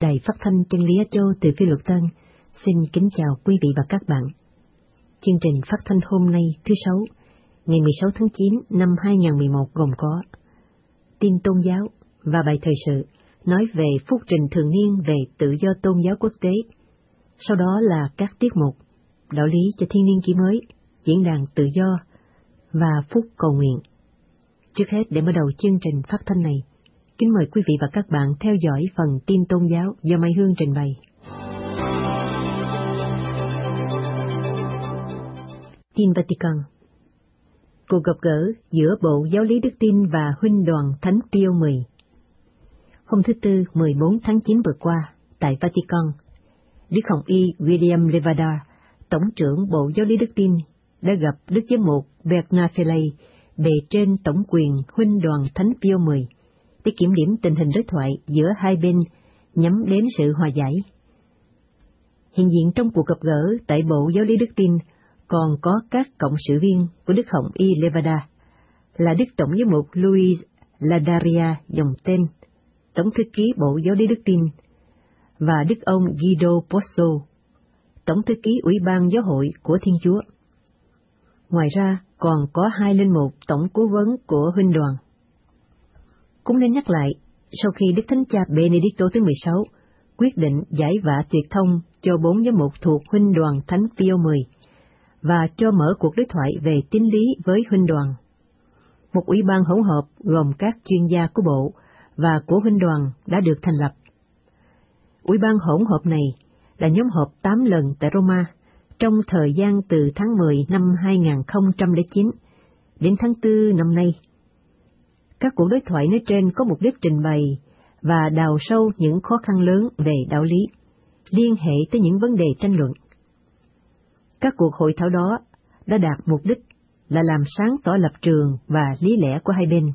Đài Phát thanh Chân Lý Á Châu từ Phi Luật Tân xin kính chào quý vị và các bạn. Chương trình phát thanh hôm nay thứ Sáu, ngày 16 tháng 9 năm 2011 gồm có tin tôn giáo và bài thời sự nói về phúc trình thường niên về tự do tôn giáo quốc tế. Sau đó là các tiết mục đạo lý cho thiên niên kỷ mới, diễn đàn tự do và phút cầu nguyện. Trước hết, để mở đầu chương trình phát thanh này, kính mời quý vị và các bạn theo dõi phần tin tôn giáo do Mai Hương trình bày. Tin Vatican. Cuộc gặp gỡ giữa Bộ Giáo lý Đức Tin và Huynh đoàn Thánh Pio X. Hôm thứ Tư 14 tháng 9 vừa qua, tại Vatican, Đức Hồng Y William Levada, Tổng trưởng Bộ Giáo lý Đức Tin, đã gặp Đức Giám mục Bernard Fellay, bề trên tổng quyền Huynh đoàn Thánh Pio X, để kiểm điểm tình hình đối thoại giữa hai bên nhắm đến sự hòa giải. Hiện diện trong cuộc gặp gỡ tại Bộ Giáo lý Đức Tin còn có các cộng sự viên của Đức Hồng Y Levada, là Đức Tổng giám mục Luis Ladaria dòng tên, Tổng thư ký Bộ Giáo lý Đức Tin, và Đức ông Guido Pozzo, Tổng thư ký Ủy ban Giáo hội của Thiên Chúa. Ngoài ra, còn có hai linh mục tổng cố vấn của huynh đoàn. Cũng nên nhắc lại, sau khi Đức Thánh Cha Benedicto thứ 16 quyết định giải vạ tuyệt thông cho 4 giám mục thuộc huynh đoàn Thánh Pio X và cho mở cuộc đối thoại về tín lý với huynh đoàn, một ủy ban hỗn hợp gồm các chuyên gia của Bộ và của huynh đoàn đã được thành lập. Ủy ban hỗn hợp này đã nhóm họp 8 lần tại Roma trong thời gian từ tháng 10 năm 2009 đến tháng 4 năm nay. Các cuộc đối thoại nói trên có mục đích trình bày và đào sâu những khó khăn lớn về đạo lý, liên hệ tới những vấn đề tranh luận. Các cuộc hội thảo đó đã đạt mục đích là làm sáng tỏ lập trường và lý lẽ của hai bên.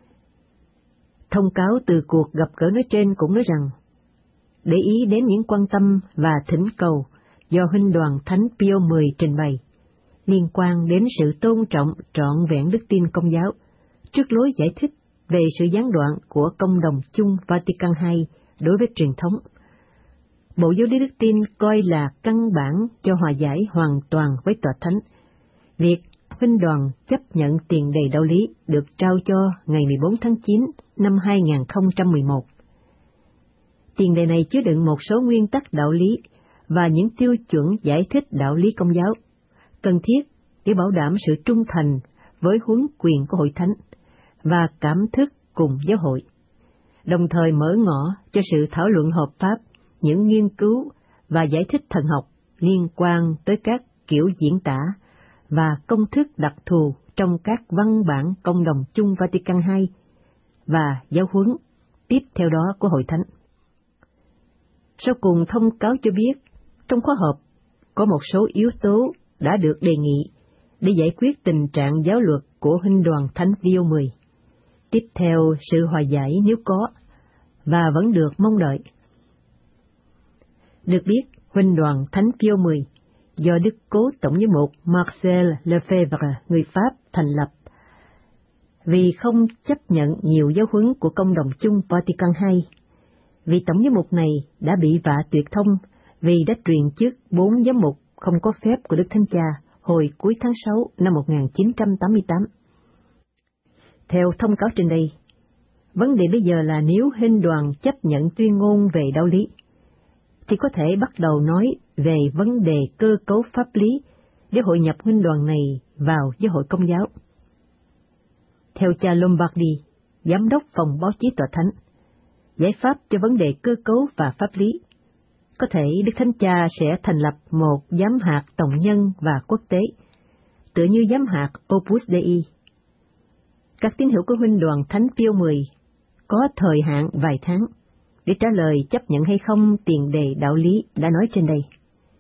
Thông cáo từ cuộc gặp gỡ nói trên cũng nói rằng, để ý đến những quan tâm và thỉnh cầu do huynh đoàn Thánh Pio X trình bày, liên quan đến sự tôn trọng trọn vẹn đức tin Công giáo, trước lối giải thích về sự gián đoạn của Công đồng chung Vatican II đối với truyền thống. Bộ Giáo lý Đức Tin coi là căn bản cho hòa giải hoàn toàn với Tòa Thánh. Việc huynh đoàn chấp nhận tiền đề đạo lý được trao cho ngày 14 tháng 9 năm 2011. Tiền đề này chứa đựng một số nguyên tắc đạo lý và những tiêu chuẩn giải thích đạo lý Công giáo, cần thiết để bảo đảm sự trung thành với huấn quyền của Hội Thánh và cảm thức cùng giáo hội, đồng thời mở ngõ cho sự thảo luận hợp pháp những nghiên cứu và giải thích thần học liên quan tới các kiểu diễn tả và công thức đặc thù trong các văn bản Công đồng chung Vatican II và giáo huấn tiếp theo đó của Hội Thánh. Sau cùng, thông cáo cho biết, trong khóa họp có một số yếu tố đã được đề nghị để giải quyết tình trạng giáo luật của huynh đoàn Thánh Pio X. Tiếp theo sự hòa giải nếu có, và vẫn được mong đợi. Được biết, huynh đoàn Thánh Pio X do Đức Cố Tổng giám mục Marcel Lefebvre, người Pháp, thành lập, vì không chấp nhận nhiều giáo huấn của Công đồng chung Vatican II. Vị Tổng giám mục này đã bị vạ tuyệt thông vì đã truyền chức 4 giám mục không có phép của Đức Thánh Cha hồi cuối tháng 6 năm 1988. Theo thông cáo trên đây, vấn đề bây giờ là nếu huynh đoàn chấp nhận tuyên ngôn về đạo lý, thì có thể bắt đầu nói về vấn đề cơ cấu pháp lý để hội nhập huynh đoàn này vào giáo hội Công giáo. Theo cha Lombardi, Giám đốc phòng báo chí Tòa Thánh, giải pháp cho vấn đề cơ cấu và pháp lý, có thể Đức Thánh Cha sẽ thành lập một giám hạt tổng nhân và quốc tế, tựa như giám hạt Opus Dei. Các tín hữu của huynh đoàn Thánh Pio X có thời hạn vài tháng để trả lời chấp nhận hay không tiền đề đạo lý đã nói trên đây.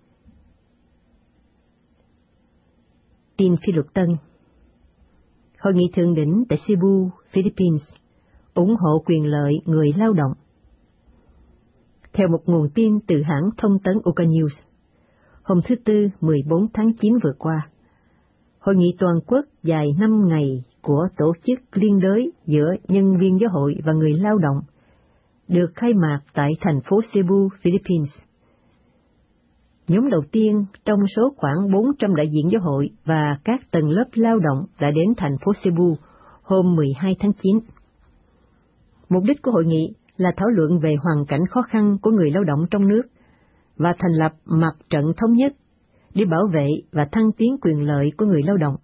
Tin Phi Luật Tân. Hội nghị thượng đỉnh tại Cebu, Philippines, ủng hộ quyền lợi người lao động. Theo một nguồn tin từ hãng thông tấn Uka News, hôm thứ Tư 14 tháng 9 vừa qua, Hội nghị toàn quốc dài 5 ngày của Tổ chức Liên đới giữa nhân viên giáo hội và người lao động được khai mạc tại thành phố Cebu, Philippines. Nhóm đầu tiên trong số khoảng 400 đại diện giáo hội và các tầng lớp lao động đã đến thành phố Cebu hôm 12 tháng 9. Mục đích của hội nghị là thảo luận về hoàn cảnh khó khăn của người lao động trong nước và thành lập mặt trận thống nhất để bảo vệ và thăng tiến quyền lợi của người lao động.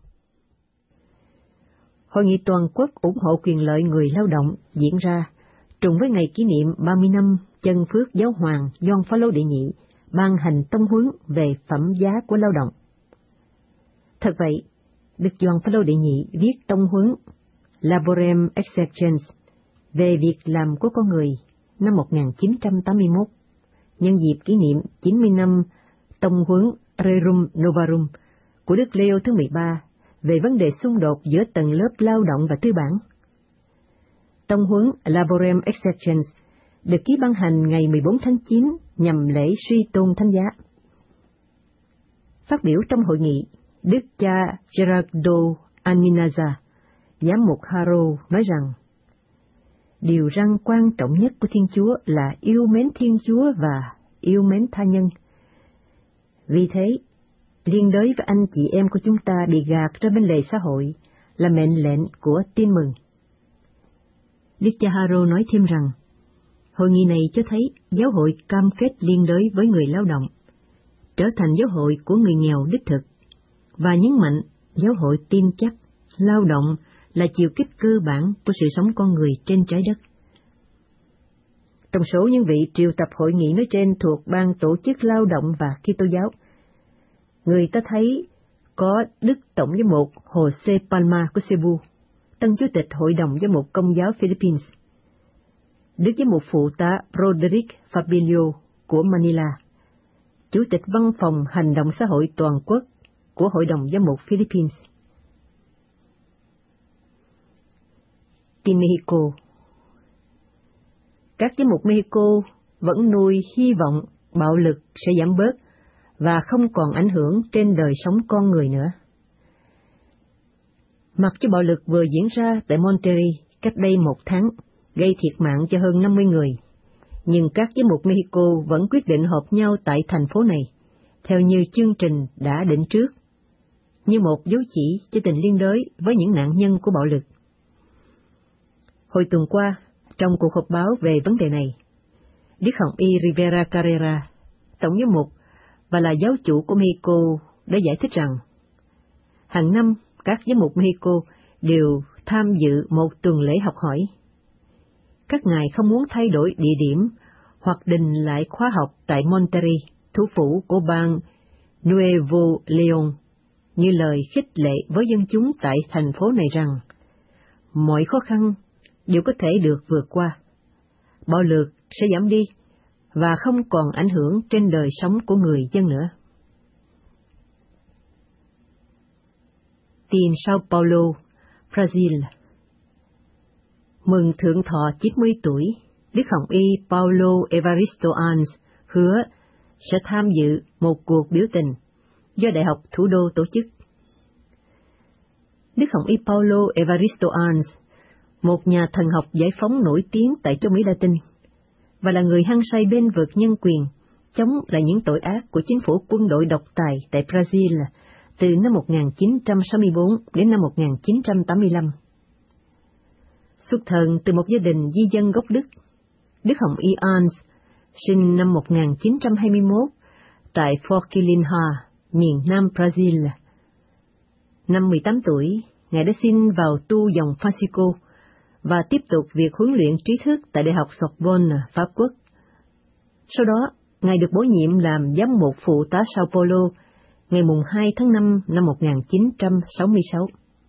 Hội nghị toàn quốc ủng hộ quyền lợi người lao động diễn ra trùng với ngày kỷ niệm 30 năm Chân Phước Giáo Hoàng Gioan Phaolô đệ nhị ban hành tông huấn về phẩm giá của lao động. Thật vậy, Đức Gioan Phaolô đệ nhị viết tông huấn Laborem Exercens về việc làm của con người năm 1981, nhân dịp kỷ niệm 90 năm tông huấn Rerum Novarum của Đức Leo thứ 13 về vấn đề xung đột giữa tầng lớp lao động và tư bản. Tông huấn Laborem Exercens được ký ban hành ngày 14 tháng 9 nhằm lễ suy tôn thánh giá. Phát biểu trong hội nghị, Đức cha Gerardo Alminaza, giám mục Haro nói rằng, điều răn quan trọng nhất của Thiên Chúa là yêu mến Thiên Chúa và yêu mến tha nhân. Vì thế, liên đới với anh chị em của chúng ta bị gạt ra bên lề xã hội là mệnh lệnh của tin mừng. Đức cha Haro nói thêm rằng, hội nghị này cho thấy giáo hội cam kết liên đới với người lao động, trở thành giáo hội của người nghèo đích thực, và nhấn mạnh giáo hội tin chắc lao động là chiều kích cơ bản của sự sống con người trên trái đất. Trong số những vị triệu tập hội nghị nói trên thuộc ban tổ chức lao động và Kitô giáo, người ta thấy có Đức Tổng giám mục Jose Palma của Cebu, Tân Chủ tịch Hội đồng Giám mục Công giáo Philippines, Đức Giám mục Phụ tá Roderick Fabilio của Manila, Chủ tịch Văn phòng Hành động xã hội toàn quốc của Hội đồng Giám mục Philippines. Tin Mexico. Các giám mục Mexico vẫn nuôi hy vọng bạo lực sẽ giảm bớt và không còn ảnh hưởng trên đời sống con người nữa. Mặc cho bạo lực vừa diễn ra tại Monterrey cách đây 1 tháng, gây thiệt mạng cho hơn 50 người, nhưng các giám mục Mexico vẫn quyết định họp nhau tại thành phố này, theo như chương trình đã định trước, như một dấu chỉ cho tình liên đới với những nạn nhân của bạo lực. Hồi tuần qua, trong cuộc họp báo về vấn đề này, Đức Hồng Y Rivera Carrera, Tổng giám mục và là giáo chủ của Mexico, đã giải thích rằng, hàng năm các giám mục Mexico đều tham dự một tuần lễ học hỏi. Các ngài không muốn thay đổi địa điểm hoặc đình lại khóa học tại Monterrey, thủ phủ của bang Nuevo León, như lời khích lệ với dân chúng tại thành phố này rằng, mọi khó khăn đều có thể được vượt qua, bạo lực sẽ giảm đi và không còn ảnh hưởng trên đời sống của người dân nữa. Tin Sao Paulo, Brazil. Mừng thượng thọ 90 tuổi, Đức Hồng Y Paulo Evaristo Ans hứa sẽ tham dự một cuộc biểu tình do Đại học Thủ đô tổ chức. Đức Hồng Y Paulo Evaristo Ans, một nhà thần học giải phóng nổi tiếng tại châu Mỹ Latin, và là người hăng say bên vực nhân quyền, chống lại những tội ác của chính phủ quân đội độc tài tại Brazil từ năm 1964 đến năm 1985. Xuất thân từ một gia đình di dân gốc Đức, Đức Hồng Y Ans sinh năm 1921 tại Forquilinha, miền nam Brazil. Năm 18 tuổi, Ngài đã xin vào tu dòng Francisco và tiếp tục việc huấn luyện trí thức tại Đại học Sorbonne, Pháp Quốc. Sau đó, Ngài được bổ nhiệm làm giám mục phụ tá Sao Paulo ngày 2 tháng 5 năm 1966.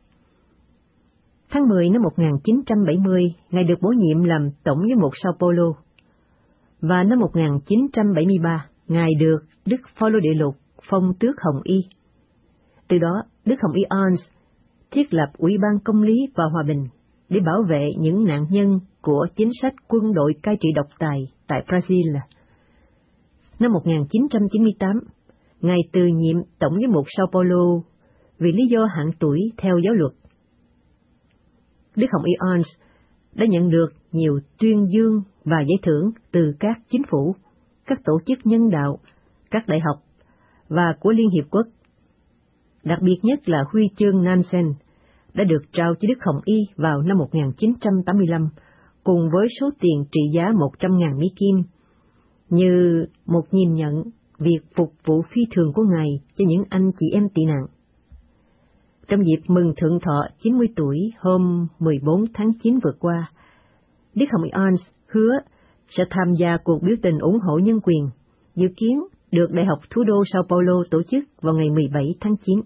Tháng 10 năm 1970, Ngài được bổ nhiệm làm tổng giám mục Sao Paulo, và năm 1973, Ngài được Đức Phaolô Đệ Lục phong tước Hồng Y. Từ đó, Đức Hồng Y Ans thiết lập Ủy ban Công lý và Hòa bình để bảo vệ những nạn nhân của chính sách quân đội cai trị độc tài tại Brazil. Năm 1998, Ngài từ nhiệm tổng giám mục Sao Paulo vì lý do hạn tuổi theo giáo luật. Đức Hồng Y Ans đã nhận được nhiều tuyên dương và giải thưởng từ các chính phủ, các tổ chức nhân đạo, các đại học và của Liên Hiệp Quốc. Đặc biệt nhất là huy chương Nansen đã được trao cho Đức Hồng Y vào năm 1985, cùng với số tiền trị giá 100.000 Mỹ Kim, như một nhìn nhận việc phục vụ phi thường của Ngài cho những anh chị em tị nạn. Trong dịp mừng thượng thọ 90 tuổi hôm 14 tháng 9 vừa qua, Đức Hồng Y Arns hứa sẽ tham gia cuộc biểu tình ủng hộ nhân quyền, dự kiến được Đại học thủ đô Sao Paulo tổ chức vào ngày 17 tháng 9.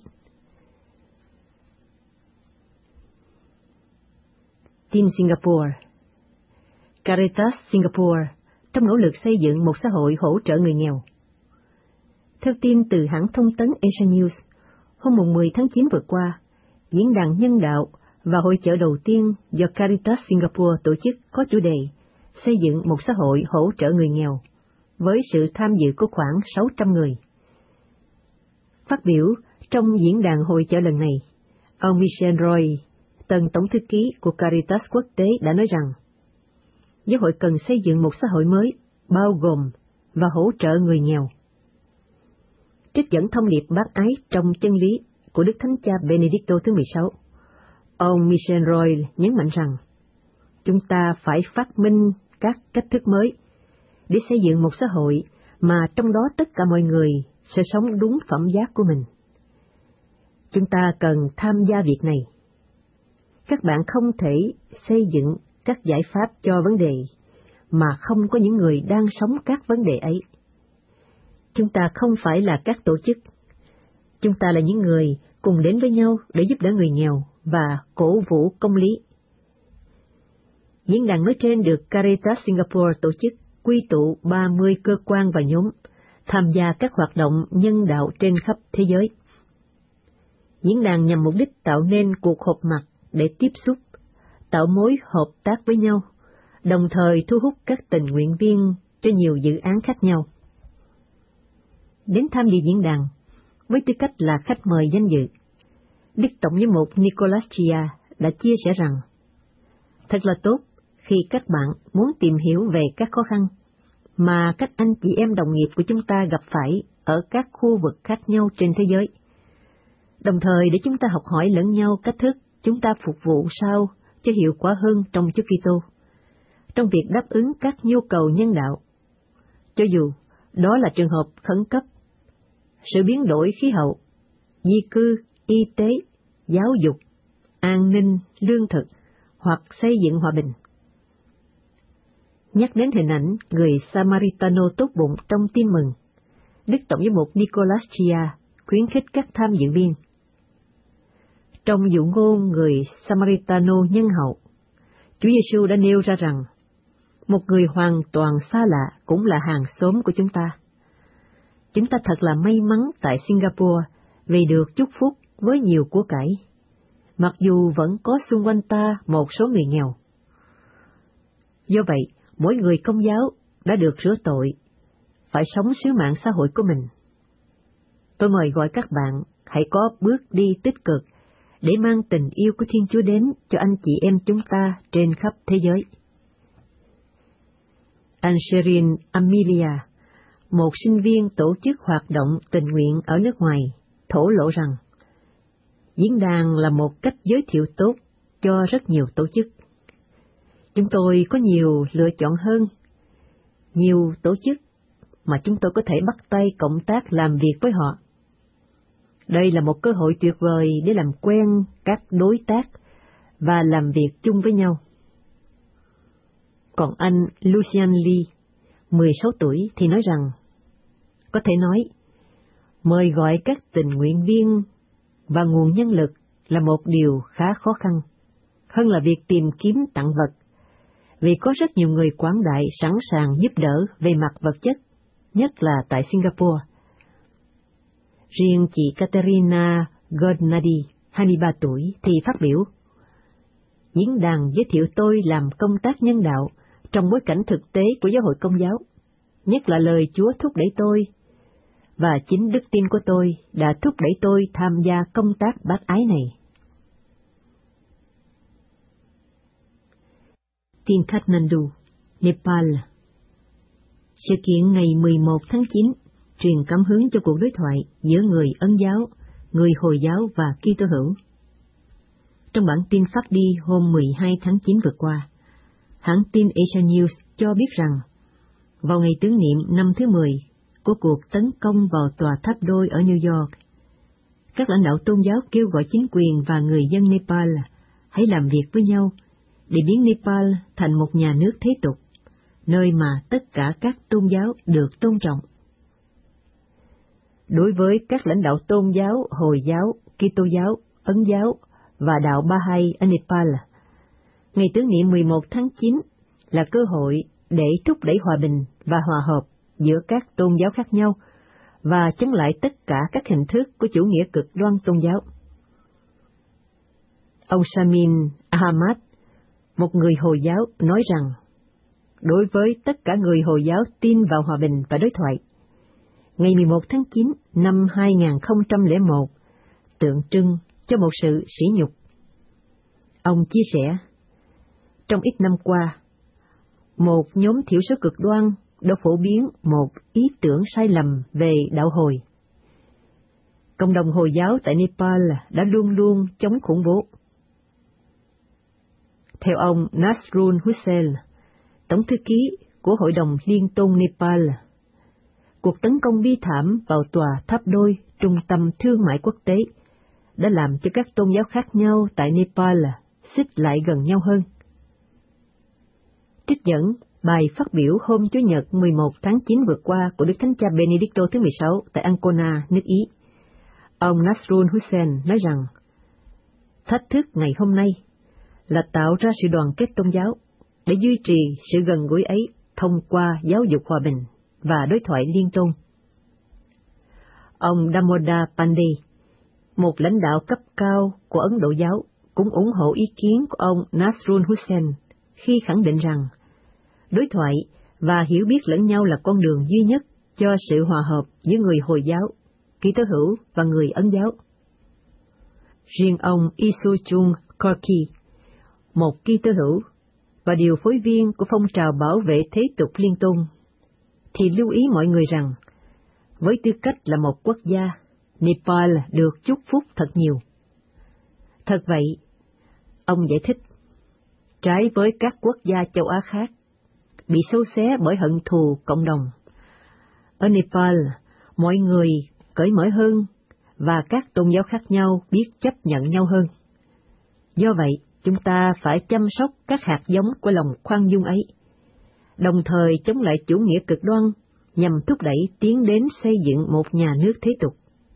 Tin Singapore. Caritas Singapore trong nỗ lực xây dựng một xã hội hỗ trợ người nghèo. Theo tin từ hãng thông tấn Asia News, hôm 10 tháng 9 vừa qua, diễn đàn nhân đạo và hội chợ đầu tiên do Caritas Singapore tổ chức có chủ đề xây dựng một xã hội hỗ trợ người nghèo, với sự tham dự của khoảng 600 người. Phát biểu trong diễn đàn hội chợ lần này, ông Michel Roy, tân tổng thư ký của Caritas quốc tế đã nói rằng, giáo hội cần xây dựng một xã hội mới, bao gồm và hỗ trợ người nghèo. Trích dẫn thông điệp bác ái trong chân lý của Đức Thánh Cha Benedicto thứ 16, ông Michel Roy nhấn mạnh rằng, chúng ta phải phát minh các cách thức mới để xây dựng một xã hội mà trong đó tất cả mọi người sẽ sống đúng phẩm giá của mình. Chúng ta cần tham gia việc này. Các bạn không thể xây dựng các giải pháp cho vấn đề mà không có những người đang sống các vấn đề ấy. Chúng ta không phải là các tổ chức. Chúng ta là những người cùng đến với nhau để giúp đỡ người nghèo và cổ vũ công lý. Diễn đàn nói trên được Caritas Singapore tổ chức, quy tụ 30 cơ quan và nhóm, tham gia các hoạt động nhân đạo trên khắp thế giới. Diễn đàn nhằm mục đích tạo nên cuộc họp mặt để tiếp xúc, tạo mối hợp tác với nhau, đồng thời thu hút các tình nguyện viên cho nhiều dự án khác nhau. Đến tham dự diễn đàn, với tư cách là khách mời danh dự, Đức Tổng giám mục Nicholas Chia đã chia sẻ rằng, thật là tốt khi các bạn muốn tìm hiểu về các khó khăn mà các anh chị em đồng nghiệp của chúng ta gặp phải ở các khu vực khác nhau trên thế giới, đồng thời để chúng ta học hỏi lẫn nhau cách thức chúng ta phục vụ sao cho hiệu quả hơn trong Chúa Kitô, trong việc đáp ứng các nhu cầu nhân đạo, cho dù đó là trường hợp khẩn cấp, sự biến đổi khí hậu, di cư, y tế, giáo dục, an ninh, lương thực hoặc xây dựng hòa bình. Nhắc đến hình ảnh người Samaritano tốt bụng trong tin mừng, Đức Tổng giám mục Nicholas Chia khuyến khích các tham dự viên. Trong dụ ngôn người Samaritano nhân hậu, Chúa Giêsu đã nêu ra rằng, một người hoàn toàn xa lạ cũng là hàng xóm của chúng ta. Chúng ta thật là may mắn tại Singapore vì được chúc phúc với nhiều của cải, mặc dù vẫn có xung quanh ta một số người nghèo. Do vậy, mỗi người Công giáo đã được rửa tội, phải sống sứ mạng xã hội của mình. Tôi mời gọi các bạn hãy có bước đi tích cực để mang tình yêu của Thiên Chúa đến cho anh chị em chúng ta trên khắp thế giới. Angeline Amelia, một sinh viên tổ chức hoạt động tình nguyện ở nước ngoài, thổ lộ rằng, diễn đàn là một cách giới thiệu tốt cho rất nhiều tổ chức. Chúng tôi có nhiều lựa chọn hơn, nhiều tổ chức mà chúng tôi có thể bắt tay cộng tác làm việc với họ. Đây là một cơ hội tuyệt vời để làm quen các đối tác và làm việc chung với nhau. Còn anh Lucian Lee, 16 tuổi, thì nói rằng, có thể nói, mời gọi các tình nguyện viên và nguồn nhân lực là một điều khá khó khăn, hơn là việc tìm kiếm tặng vật, vì có rất nhiều người quảng đại sẵn sàng giúp đỡ về mặt vật chất, nhất là tại Singapore. Riêng chị Katerina Gordnadi, 23 tuổi, thì phát biểu, diễn đàn giới thiệu tôi làm công tác nhân đạo trong bối cảnh thực tế của giáo hội Công giáo, nhất là lời Chúa thúc đẩy tôi, và chính đức tin của tôi đã thúc đẩy tôi tham gia công tác bác ái này. Tin Kathmandu. Nepal. Sự kiện ngày 11 tháng 9 truyền cảm hứng cho cuộc đối thoại giữa người Ấn giáo, người Hồi giáo và Kitô hữu. Trong bản tin phát đi hôm 12 tháng 9 vừa qua, hãng tin Asia News cho biết rằng, vào ngày tưởng niệm năm thứ 10 của cuộc tấn công vào tòa tháp đôi ở New York, các lãnh đạo tôn giáo kêu gọi chính quyền và người dân Nepal hãy làm việc với nhau để biến Nepal thành một nhà nước thế tục, nơi mà tất cả các tôn giáo được tôn trọng. Đối với các lãnh đạo tôn giáo Hồi giáo, Kitô giáo, Ấn giáo và đạo Bahá'í ở Nepal, ngày tưởng niệm 11 tháng 9 là cơ hội để thúc đẩy hòa bình và hòa hợp giữa các tôn giáo khác nhau và chống lại tất cả các hình thức của chủ nghĩa cực đoan tôn giáo. Ông Samin Ahmad, một người Hồi giáo, nói rằng, đối với tất cả người Hồi giáo tin vào hòa bình và đối thoại, ngày 11 tháng 9 năm 2001 tượng trưng cho một sự sỉ nhục. Ông chia sẻ, trong ít năm qua, một nhóm thiểu số cực đoan đã phổ biến một ý tưởng sai lầm về đạo Hồi. Cộng đồng Hồi giáo tại Nepal đã luôn luôn chống khủng bố. Theo ông Nasrul Hussain, Tổng thư ký của Hội đồng Liên tôn Nepal, cuộc tấn công bi thảm vào tòa tháp đôi trung tâm thương mại quốc tế đã làm cho các tôn giáo khác nhau tại Nepal xích lại gần nhau hơn. Trích dẫn bài phát biểu hôm Chủ nhật 11 tháng 9 vừa qua của Đức Thánh Cha Benedicto thứ 16 tại Ancona, nước Ý. Ông Nasrul Hussain nói rằng, thách thức ngày hôm nay là tạo ra sự đoàn kết tôn giáo để duy trì sự gần gũi ấy thông qua giáo dục hòa bình và đối thoại liên tôn. Ông Damodar Pandey, một lãnh đạo cấp cao của Ấn Độ giáo, cũng ủng hộ ý kiến của ông Nasrul Hussain khi khẳng định rằng đối thoại và hiểu biết lẫn nhau là con đường duy nhất cho sự hòa hợp giữa người Hồi giáo, Kitô hữu và người Ấn giáo. Riêng ông Isochung Korki, một Kitô hữu và điều phối viên của phong trào bảo vệ thế tục liên tôn, thì lưu ý mọi người rằng, với tư cách là một quốc gia, Nepal được chúc phúc thật nhiều. Thật vậy, ông giải thích, trái với các quốc gia châu Á khác, bị xâu xé bởi hận thù cộng đồng, ở Nepal, mọi người cởi mở hơn và các tôn giáo khác nhau biết chấp nhận nhau hơn. Do vậy, chúng ta phải chăm sóc các hạt giống của lòng khoan dung ấy, đồng thời chống lại chủ nghĩa cực đoan nhằm thúc đẩy tiến đến xây dựng một nhà nước thế tục.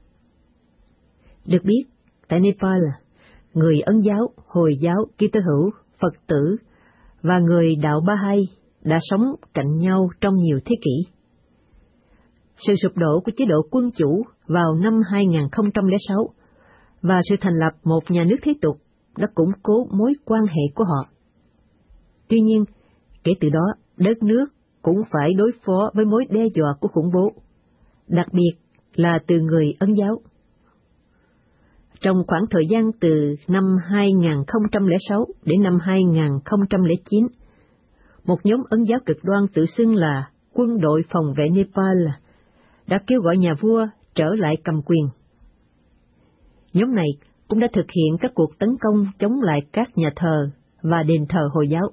Được biết, tại Nepal, người Ấn giáo, Hồi giáo, Kitô hữu, Phật tử và người đạo Bahá'í đã sống cạnh nhau trong nhiều thế kỷ. Sự sụp đổ của chế độ quân chủ vào năm 2006 và sự thành lập một nhà nước thế tục đã củng cố mối quan hệ của họ. Tuy nhiên, kể từ đó, đất nước cũng phải đối phó với mối đe dọa của khủng bố, đặc biệt là từ người Ấn giáo. Trong khoảng thời gian từ năm 2006 đến năm 2009, một nhóm Ấn giáo cực đoan tự xưng là Quân đội phòng vệ Nepal đã kêu gọi nhà vua trở lại cầm quyền. Nhóm này cũng đã thực hiện các cuộc tấn công chống lại các nhà thờ và đền thờ Hồi giáo.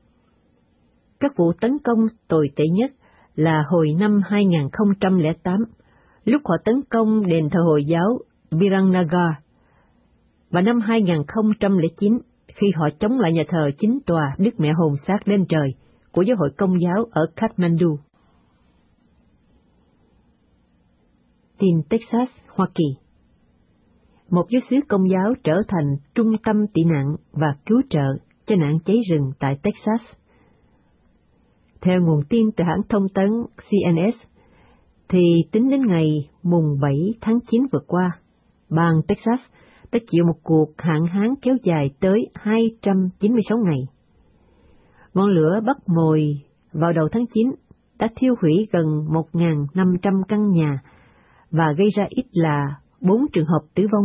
Các vụ tấn công tồi tệ nhất là hồi năm 2008, lúc họ tấn công đền thờ Hồi giáo Biranagar, và năm 2009 khi họ chống lại nhà thờ chính tòa Đức Mẹ Hồn Xác lên trời của giáo hội Công giáo ở Kathmandu. Tin Texas, Hoa Kỳ. Một giáo xứ Công giáo trở thành trung tâm tị nạn và cứu trợ cho nạn cháy rừng tại Texas. Theo nguồn tin từ hãng thông tấn CNS, thì tính đến ngày mùng 7 tháng 9 vừa qua, bang Texas đã chịu một cuộc hạn hán kéo dài tới 296 ngày. Ngọn lửa bắt mồi vào đầu tháng 9 đã thiêu hủy gần 1.500 căn nhà và gây ra ít là 4 trường hợp tử vong.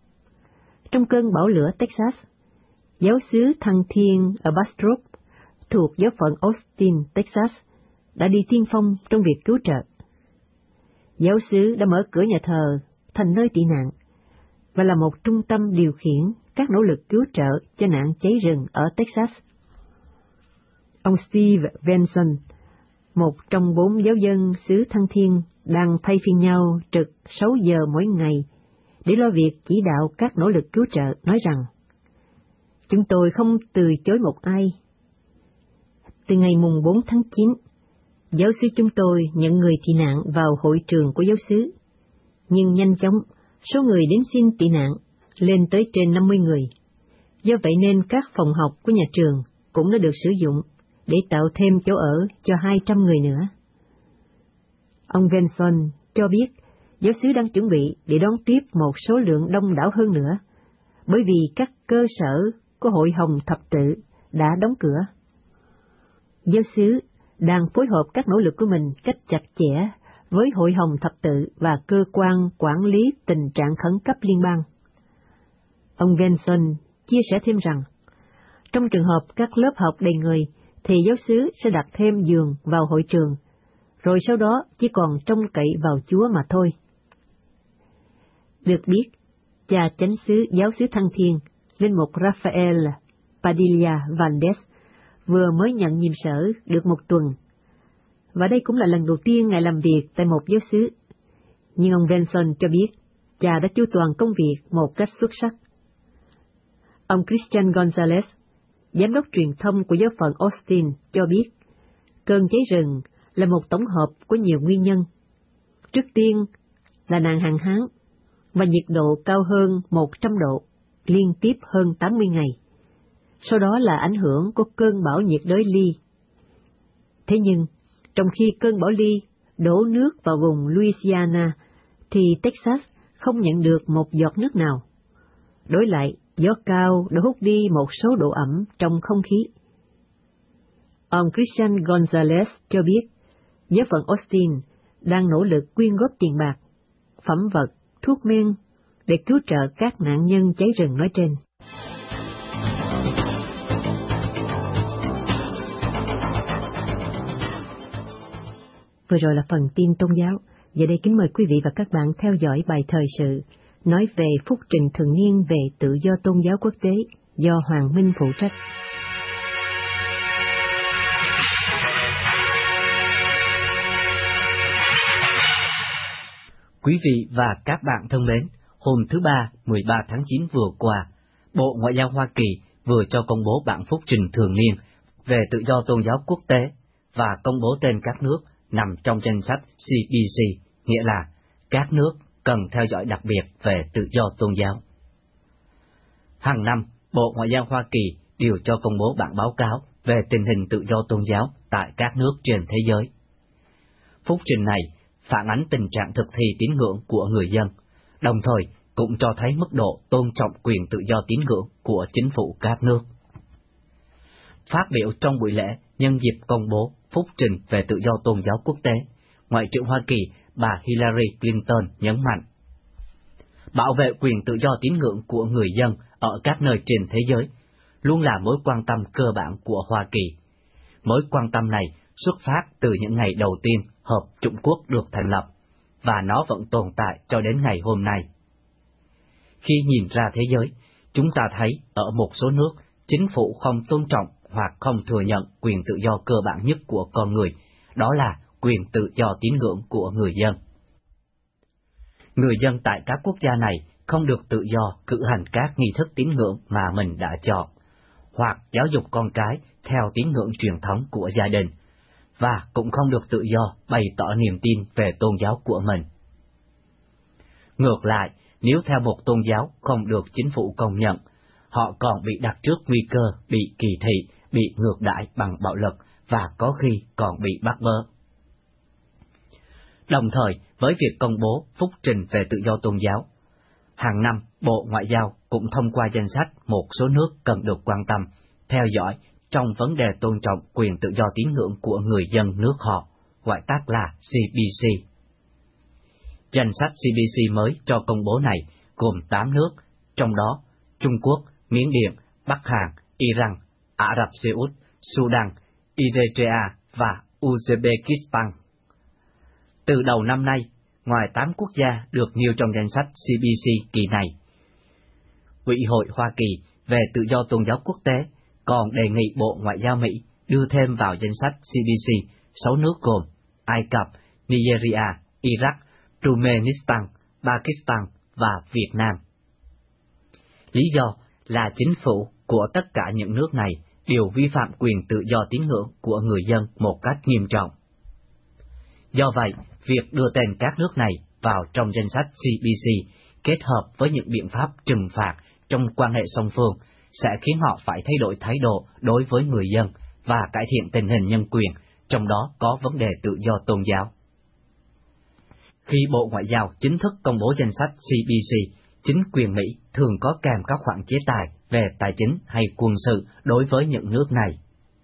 Trong cơn bão lửa Texas, giáo xứ Thăng Thiên ở Bastrop thuộc giáo phận Austin, Texas, đã đi tiên phong trong việc cứu trợ. Giáo xứ đã mở cửa nhà thờ thành nơi tị nạn, và là một trung tâm điều khiển các nỗ lực cứu trợ cho nạn cháy rừng ở Texas. Ông Steve Benson, một trong 4 giáo dân xứ Thăng Thiên, đang thay phiên nhau trực 6 giờ mỗi ngày để lo việc chỉ đạo các nỗ lực cứu trợ, nói rằng: "Chúng tôi không từ chối một ai. Từ ngày mùng 4 tháng 9, giáo xứ chúng tôi nhận người tị nạn vào hội trường của giáo xứ, nhưng nhanh chóng số người đến xin tị nạn lên tới trên 50 người. Do vậy nên các phòng học của nhà trường cũng đã được sử dụng để tạo thêm chỗ ở cho 200 người nữa." Ông Benson cho biết giáo xứ đang chuẩn bị để đón tiếp một số lượng đông đảo hơn nữa, bởi vì các cơ sở của Hội Hồng Thập Tự đã đóng cửa. Giáo xứ đang phối hợp các nỗ lực của mình cách chặt chẽ với Hội Hồng Thập Tự và cơ quan quản lý tình trạng khẩn cấp liên bang. Ông Benson chia sẻ thêm rằng, trong trường hợp các lớp học đầy người, thì giáo xứ sẽ đặt thêm giường vào hội trường, rồi sau đó chỉ còn trông cậy vào Chúa mà thôi. Được biết, cha chánh xứ giáo xứ Thăng Thiên, linh mục Rafael Padilla Valdez, vừa mới nhận nhiệm sở được một tuần, và đây cũng là lần đầu tiên ngài làm việc tại một giáo xứ. Nhưng ông Benson cho biết, cha đã chu toàn công việc một cách xuất sắc. Ông Christian Gonzalez, giám đốc truyền thông của giáo phận Austin, cho biết, cơn cháy rừng là một tổng hợp của nhiều nguyên nhân. Trước tiên là nạn hạn hán, và nhiệt độ cao hơn 100 độ, liên tiếp hơn 80 ngày. Sau đó là ảnh hưởng của cơn bão nhiệt đới Lee. Thế nhưng, trong khi cơn bão Lee đổ nước vào vùng Louisiana, thì Texas không nhận được một giọt nước nào. Đối lại, gió cao đã hút đi một số độ ẩm trong không khí. Ông Christian Gonzalez cho biết, giáo phận Austin đang nỗ lực quyên góp tiền bạc, phẩm vật, thuốc men để cứu trợ các nạn nhân cháy rừng nói trên. Vừa rồi là phần tin tôn giáo. Giờ đây kính mời quý vị và các bạn theo dõi bài thời sự nói về phúc trình thường niên về tự do tôn giáo quốc tế do Hoàng Minh phụ trách. Quý vị và các bạn thân mến, hôm thứ Ba, 13 tháng 9 vừa qua, Bộ Ngoại giao Hoa Kỳ vừa cho công bố bản phúc trình thường niên về tự do tôn giáo quốc tế và công bố tên các nước nằm trong danh sách CBC, nghĩa là các nước cần theo dõi đặc biệt về tự do tôn giáo. Hàng năm, Bộ Ngoại giao Hoa Kỳ đều cho công bố bản báo cáo về tình hình tự do tôn giáo tại các nước trên thế giới. Phúc trình này phản ánh tình trạng thực thi tín ngưỡng của người dân, đồng thời cũng cho thấy mức độ tôn trọng quyền tự do tín ngưỡng của chính phủ các nước. Phát biểu trong buổi lễ nhân dịp công bố phúc trình về tự do tôn giáo quốc tế, Ngoại trưởng Hoa Kỳ bà Hillary Clinton nhấn mạnh, bảo vệ quyền tự do tín ngưỡng của người dân ở các nơi trên thế giới luôn là mối quan tâm cơ bản của Hoa Kỳ. Mối quan tâm này xuất phát từ những ngày đầu tiên Hợp Chủng Quốc được thành lập, và nó vẫn tồn tại cho đến ngày hôm nay. Khi nhìn ra thế giới, chúng ta thấy ở một số nước, chính phủ không tôn trọng hoặc không thừa nhận quyền tự do cơ bản nhất của con người, đó là quyền tự do tín ngưỡng của người dân. Người dân tại các quốc gia này không được tự do cử hành các nghi thức tín ngưỡng mà mình đã chọn, hoặc giáo dục con cái theo tín ngưỡng truyền thống của gia đình, và cũng không được tự do bày tỏ niềm tin về tôn giáo của mình. Ngược lại, nếu theo một tôn giáo không được chính phủ công nhận, họ còn bị đặt trước nguy cơ bị kỳ thị, bị ngược đãi bằng bạo lực và có khi còn bị bắt bớ. Đồng thời, với việc công bố phúc trình về tự do tôn giáo, hàng năm Bộ Ngoại giao cũng thông qua danh sách một số nước cần được quan tâm, theo dõi trong vấn đề tôn trọng quyền tự do tín ngưỡng của người dân nước họ, gọi tắt là CBC. Danh sách CBC mới cho công bố này gồm 8 nước, trong đó Trung Quốc, Miến Điện, Bắc Hàn, Iran, Ả Rập Xê Út, Sudan, Eritrea và Uzbekistan. Từ đầu năm nay, ngoài 8 quốc gia được nêu trong danh sách CBC kỳ này, Ủy hội Hoa Kỳ về tự do tôn giáo quốc tế còn đề nghị Bộ Ngoại giao Mỹ đưa thêm vào danh sách CBC 6 nước gồm Ai Cập, Nigeria, Iraq, Turkmenistan, Pakistan và Việt Nam. Lý do là chính phủ của tất cả những nước này đều vi phạm quyền tự do tín ngưỡng của người dân một cách nghiêm trọng. Do vậy, việc đưa tên các nước này vào trong danh sách CBC kết hợp với những biện pháp trừng phạt trong quan hệ song phương sẽ khiến họ phải thay đổi thái độ đối với người dân và cải thiện tình hình nhân quyền, trong đó có vấn đề tự do tôn giáo. Khi Bộ Ngoại giao chính thức công bố danh sách CBC, chính quyền Mỹ thường có kèm các khoản chế tài về tài chính hay quân sự đối với những nước này.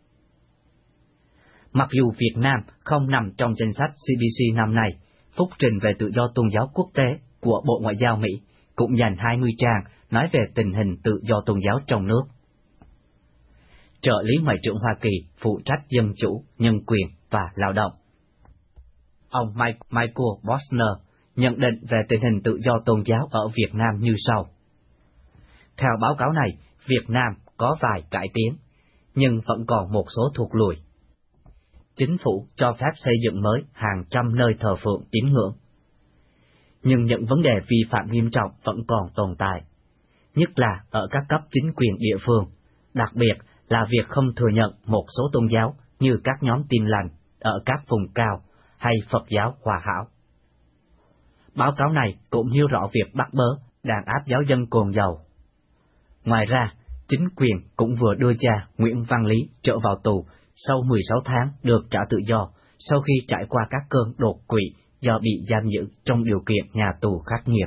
Mặc dù Việt Nam không nằm trong danh sách CBC năm nay, phúc trình về tự do tôn giáo quốc tế của Bộ Ngoại giao Mỹ cũng dành 20 trang nói về tình hình tự do tôn giáo trong nước. Trợ lý Ngoại trưởng Hoa Kỳ phụ trách dân chủ, nhân quyền và lao động, ông Michael Bosner nhận định về tình hình tự do tôn giáo ở Việt Nam như sau. Theo báo cáo này, Việt Nam có vài cải tiến, nhưng vẫn còn một số thụt lùi. Chính phủ cho phép xây dựng mới hàng trăm nơi thờ phượng tín ngưỡng. Nhưng những vấn đề vi phạm nghiêm trọng vẫn còn tồn tại, nhất là ở các cấp chính quyền địa phương, đặc biệt là việc không thừa nhận một số tôn giáo như các nhóm Tin lành ở các vùng cao hay Phật giáo Hòa hảo. Báo cáo này cũng nêu rõ việc bắt bớ, đàn áp giáo dân cồn dầu. Ngoài ra, chính quyền cũng vừa đưa cha Nguyễn Văn Lý trở vào tù sau 16 tháng được trả tự do sau khi trải qua các cơn đột quỵ do bị giam giữ trong điều kiện nhà tù khắc nghiệt.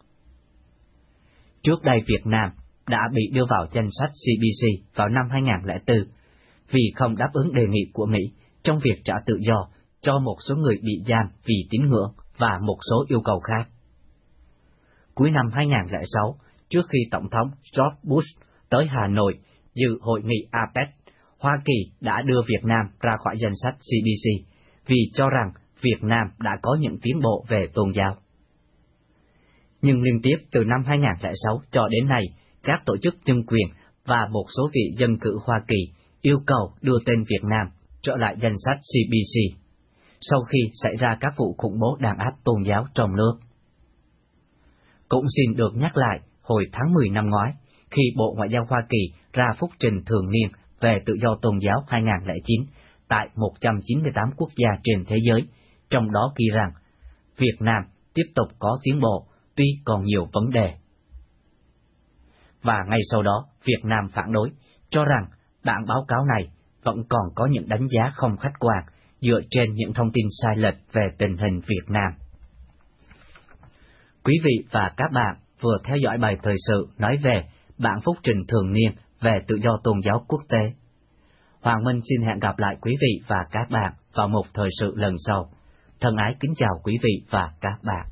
Trước đây Việt Nam đã bị đưa vào danh sách CBC vào năm 2004 vì không đáp ứng đề nghị của Mỹ trong việc trả tự do cho một số người bị giam vì tín ngưỡng và một số yêu cầu khác. Cuối năm 2006, trước khi Tổng thống George Bush tới Hà Nội dự hội nghị APEC, Hoa Kỳ đã đưa Việt Nam ra khỏi danh sách CBC vì cho rằng Việt Nam đã có những tiến bộ về tôn giáo. Nhưng liên tiếp từ năm 2006 cho đến nay, các tổ chức nhân quyền và một số vị dân cử Hoa Kỳ yêu cầu đưa tên Việt Nam trở lại danh sách CBC, sau khi xảy ra các vụ khủng bố đàn áp tôn giáo trong nước. Cũng xin được nhắc lại, hồi tháng 10 năm ngoái, khi Bộ Ngoại giao Hoa Kỳ ra phúc trình thường niên về tự do tôn giáo 2009 tại 198 quốc gia trên thế giới, trong đó ghi rằng Việt Nam tiếp tục có tiến bộ, tuy còn nhiều vấn đề. Và ngay sau đó, Việt Nam phản đối, cho rằng bản báo cáo này vẫn còn có những đánh giá không khách quan dựa trên những thông tin sai lệch về tình hình Việt Nam. Quý vị và các bạn vừa theo dõi bài thời sự nói về bản phúc trình thường niên về tự do tôn giáo quốc tế. Hoàng Minh xin hẹn gặp lại quý vị và các bạn vào một thời sự lần sau. Thân ái kính chào quý vị và các bạn.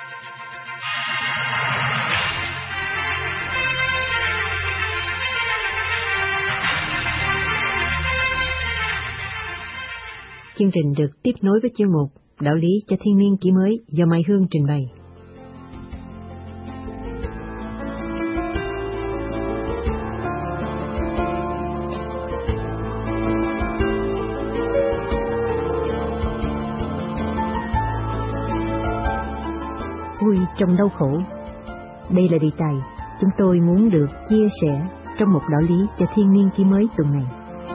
Chương trình được tiếp nối với chuyên mục Đạo lý cho thiên niên kỷ mới do Mai Hương trình bày. Vui trong đau khổ. Đây là đề tài chúng tôi muốn được chia sẻ trong một đạo lý cho thiên niên kỷ mới tuần này.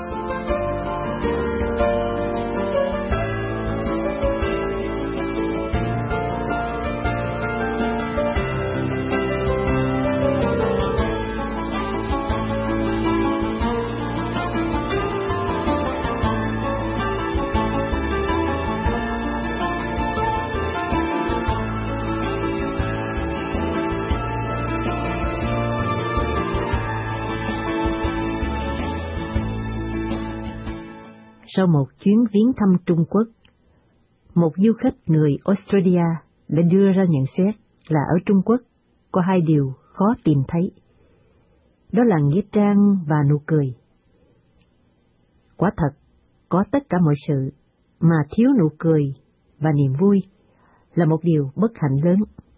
Sau một chuyến viếng thăm Trung Quốc, một du khách người Australia đã đưa ra nhận xét là ở Trung Quốc có hai điều khó tìm thấy. Đó là nghĩa trang và nụ cười. Quả thật, có tất cả mọi sự, mà thiếu nụ cười và niềm vui là một điều bất hạnh lớn.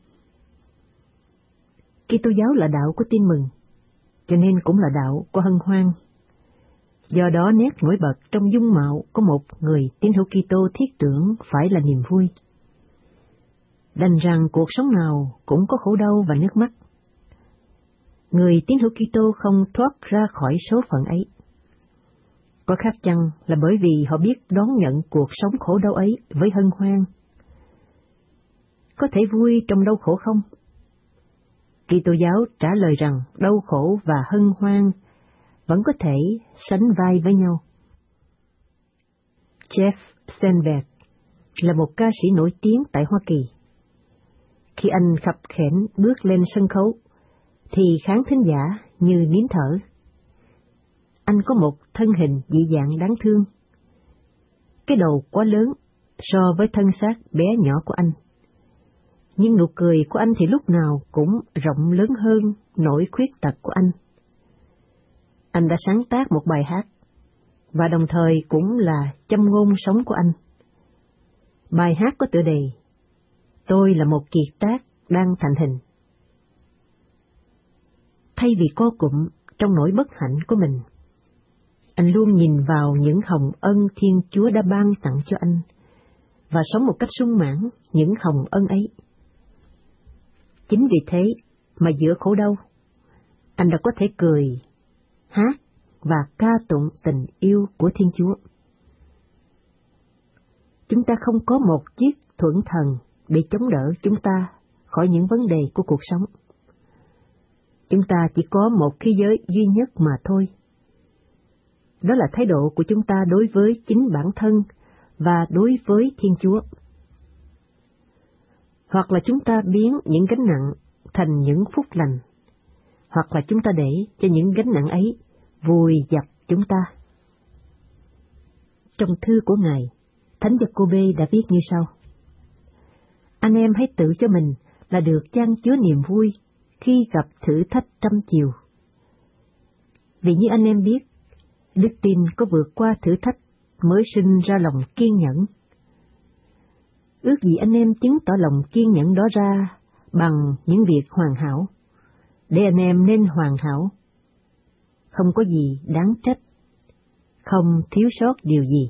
Kitô giáo là đạo của tin mừng, cho nên cũng là đạo của hân hoan. Do đó nét nổi bật trong dung mạo của một người tín hữu Kitô thiết tưởng phải là niềm vui. Đành rằng cuộc sống nào cũng có khổ đau và nước mắt. Người tín hữu Kitô không thoát ra khỏi số phận ấy. Có khác chăng là bởi vì họ biết đón nhận cuộc sống khổ đau ấy với hân hoan? Có thể vui trong đau khổ không? Kitô giáo trả lời rằng đau khổ và hân hoan vẫn có thể sánh vai với nhau. Jeff Steinberg là một ca sĩ nổi tiếng tại Hoa Kỳ. Khi anh khập khểnh bước lên sân khấu, thì khán thính giả như nín thở. Anh có một thân hình dị dạng đáng thương. Cái đầu quá lớn so với thân xác bé nhỏ của anh. Nhưng nụ cười của anh thì lúc nào cũng rộng lớn hơn nỗi khuyết tật của anh. Anh đã sáng tác một bài hát, và đồng thời cũng là châm ngôn sống của anh. Bài hát có tựa đề Tôi là một kiệt tác đang thành hình. Thay vì co cụm trong nỗi bất hạnh của mình, anh luôn nhìn vào những hồng ân Thiên Chúa đã ban tặng cho anh, và sống một cách sung mãn những hồng ân ấy. Chính vì thế mà giữa khổ đau, anh đã có thể cười, hát và ca tụng tình yêu của Thiên Chúa. Chúng ta không có một chiếc thuẫn thần để chống đỡ chúng ta khỏi những vấn đề của cuộc sống. Chúng ta chỉ có một thế giới duy nhất mà thôi. Đó là thái độ của chúng ta đối với chính bản thân và đối với Thiên Chúa. Hoặc là chúng ta biến những gánh nặng thành những phúc lành, hoặc là chúng ta để cho những gánh nặng ấy vùi dập chúng ta. Trong thư của Ngài, Thánh Giacôbê đã viết như sau: Anh em hãy tự cho mình là được chan chứa niềm vui khi gặp thử thách trăm chiều. Vì như anh em biết, đức tin có vượt qua thử thách mới sinh ra lòng kiên nhẫn. Ước gì anh em chứng tỏ lòng kiên nhẫn đó ra bằng những việc hoàn hảo, để anh em nên hoàn hảo. Không có gì đáng trách, không thiếu sót điều gì.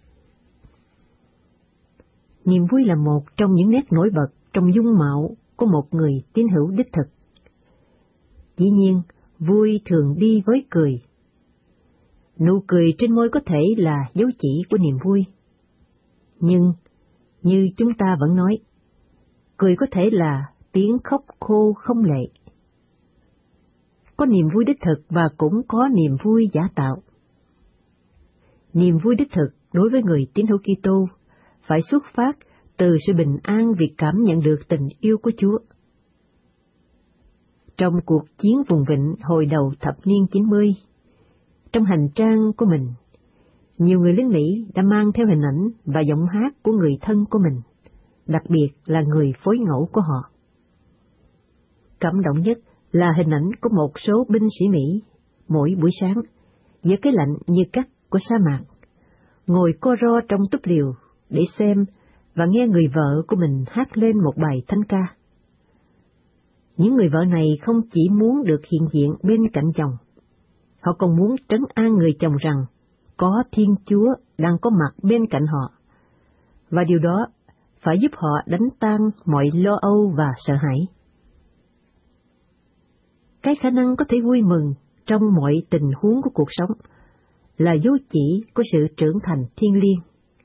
Niềm vui là một trong những nét nổi bật trong dung mạo của một người tín hữu đích thực. Dĩ nhiên, vui thường đi với cười. Nụ cười trên môi có thể là dấu chỉ của niềm vui. Nhưng, như chúng ta vẫn nói, cười có thể là tiếng khóc khô không lệ. Có niềm vui đích thực và cũng có niềm vui giả tạo. Niềm vui đích thực đối với người tín hữu Kitô phải xuất phát từ sự bình an vì cảm nhận được tình yêu của Chúa. Trong cuộc chiến vùng vịnh hồi đầu thập niên 90, trong hành trang của mình, nhiều người lính Mỹ đã mang theo hình ảnh và giọng hát của người thân của mình, đặc biệt là người phối ngẫu của họ. Cảm động nhất là hình ảnh của một số binh sĩ Mỹ mỗi buổi sáng, giữa cái lạnh như cắt của sa mạc, ngồi co ro trong túp liều để xem và nghe người vợ của mình hát lên một bài thánh ca. Những người vợ này không chỉ muốn được hiện diện bên cạnh chồng, họ còn muốn trấn an người chồng rằng có Thiên Chúa đang có mặt bên cạnh họ, và điều đó phải giúp họ đánh tan mọi lo âu và sợ hãi. Cái khả năng có thể vui mừng trong mọi tình huống của cuộc sống là dấu chỉ của sự trưởng thành thiêng liêng.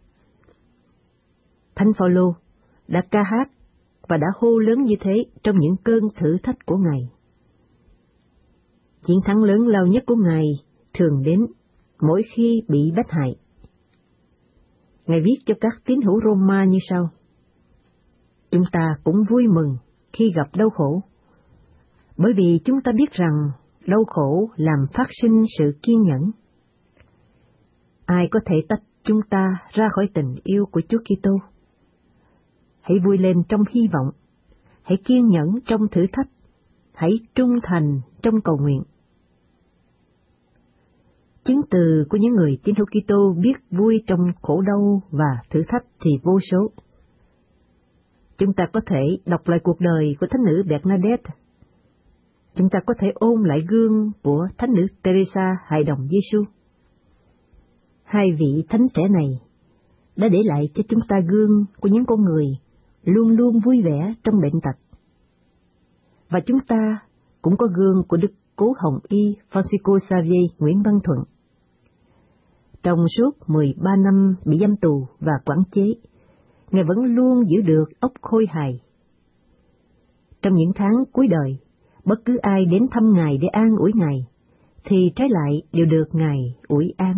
Thánh Phaolô đã ca hát và đã hô lớn như thế trong những cơn thử thách của Ngài. Chiến thắng lớn lao nhất của Ngài thường đến mỗi khi bị bách hại. Ngài viết cho các tín hữu Roma như sau: Chúng ta cũng vui mừng khi gặp đau khổ, bởi vì chúng ta biết rằng đau khổ làm phát sinh sự kiên nhẫn. Ai có thể tách chúng ta ra khỏi tình yêu của Chúa Kitô? Hãy vui lên trong hy vọng, hãy kiên nhẫn trong thử thách, hãy trung thành trong cầu nguyện. Chứng từ của những người tín hữu Kitô biết vui trong khổ đau và thử thách thì vô số. Chúng ta có thể đọc lại cuộc đời của thánh nữ Bernadette. Chúng ta có thể ôn lại gương của thánh nữ Teresa hài đồng Giêsu. Hai vị thánh trẻ này đã để lại cho chúng ta gương của những con người luôn luôn vui vẻ trong bệnh tật. Và chúng ta cũng có gương của Đức Cố Hồng Y Francisco Xavier Nguyễn Văn Thuận. Trong suốt 13 năm bị giam tù và quản chế, Ngài vẫn luôn giữ được óc khôi hài. Trong những tháng cuối đời, bất cứ ai đến thăm Ngài để an ủi Ngài, thì trái lại đều được Ngài ủi an.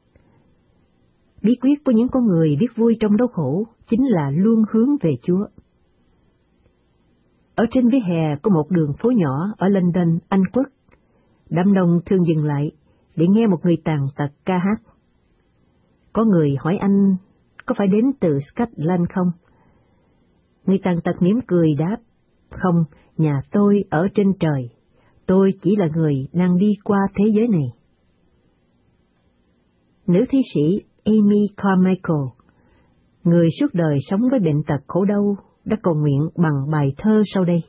Bí quyết của những con người biết vui trong đau khổ chính là luôn hướng về Chúa. Ở trên vỉa hè có một đường phố nhỏ ở London, Anh Quốc, đám đông thường dừng lại để nghe một người tàn tật ca hát. Có người hỏi anh có phải đến từ Scotland không? Người tàn tật mỉm cười đáp, không, nhà tôi ở trên trời, tôi chỉ là người đang đi qua thế giới này. Nữ thi sĩ Amy Carmichael, người suốt đời sống với bệnh tật khổ đau, đã cầu nguyện bằng bài thơ sau đây.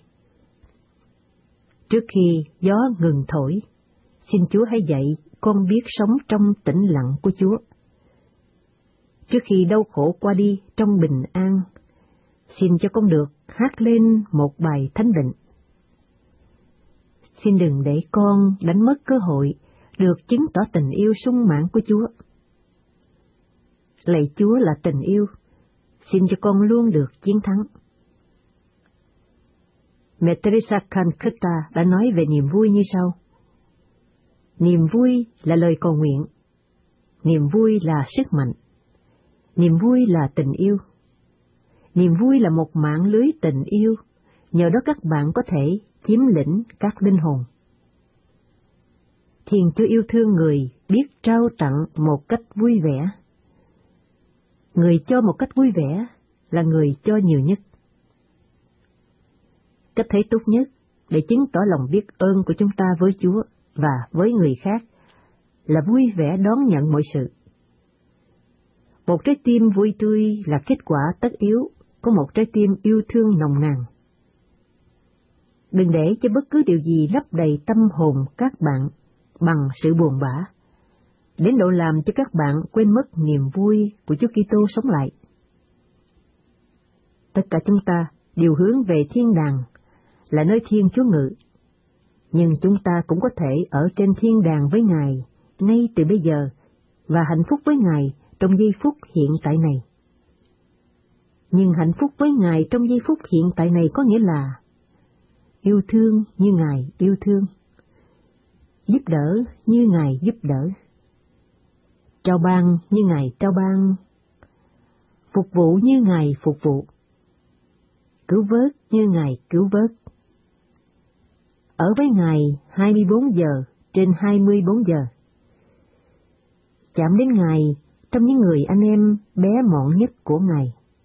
Trước khi gió ngừng thổi, xin Chúa hãy dạy con biết sống trong tĩnh lặng của Chúa. Trước khi đau khổ qua đi trong bình an, xin cho con được hát lên một bài thánh định. Xin đừng để con đánh mất cơ hội được chứng tỏ tình yêu sung mãn của Chúa. Lạy Chúa là tình yêu, xin cho con luôn được chiến thắng. Mẹ Teresa Calcutta đã nói về niềm vui như sau. Niềm vui là lời cầu nguyện, niềm vui là sức mạnh, niềm vui là tình yêu. Niềm vui là một mạng lưới tình yêu, nhờ đó các bạn có thể chiếm lĩnh các linh hồn. Thiên Chúa yêu thương người biết trao tặng một cách vui vẻ. Người cho một cách vui vẻ là người cho nhiều nhất. Cách thấy tốt nhất để chứng tỏ lòng biết ơn của chúng ta với Chúa và với người khác là vui vẻ đón nhận mọi sự. Một trái tim vui tươi là kết quả tất yếu của một trái tim yêu thương nồng nàn. Đừng để cho bất cứ điều gì lấp đầy tâm hồn các bạn bằng sự buồn bã, đến độ làm cho các bạn quên mất niềm vui của Chúa Kitô sống lại. Tất cả chúng ta đều hướng về thiên đàng, là nơi Thiên Chúa ngự, nhưng chúng ta cũng có thể ở trên thiên đàng với Ngài ngay từ bây giờ và hạnh phúc với Ngài trong giây phút hiện tại này. Nhưng hạnh phúc với Ngài trong giây phút hiện tại này có nghĩa là yêu thương như Ngài yêu thương, giúp đỡ như Ngài giúp đỡ, trao ban như Ngài trao ban, phục vụ như Ngài phục vụ, cứu vớt như Ngài cứu vớt. Ở với Ngài 24 giờ trên 24 giờ. Chạm đến Ngài trong những người anh em bé mọn nhất của Ngài.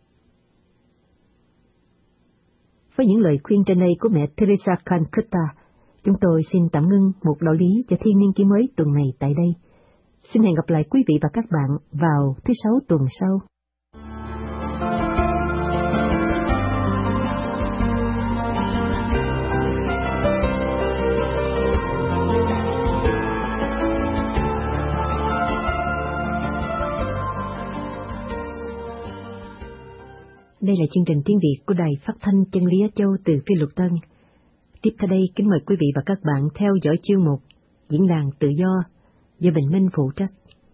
Với những lời khuyên trên đây của mẹ Teresa Calcutta, chúng tôi xin tạm ngưng một đạo lý cho thiên niên ký mới tuần này tại đây. Xin hẹn gặp lại quý vị và các bạn vào thứ Sáu tuần sau. Đây là chương trình tiếng Việt của Đài Phát thanh Chân lý Á Châu từ Phi Luật Tân. Tiếp theo đây, kính mời quý vị và các bạn theo dõi chương mục Diễn đàn tự do Bình Minh phụ trách.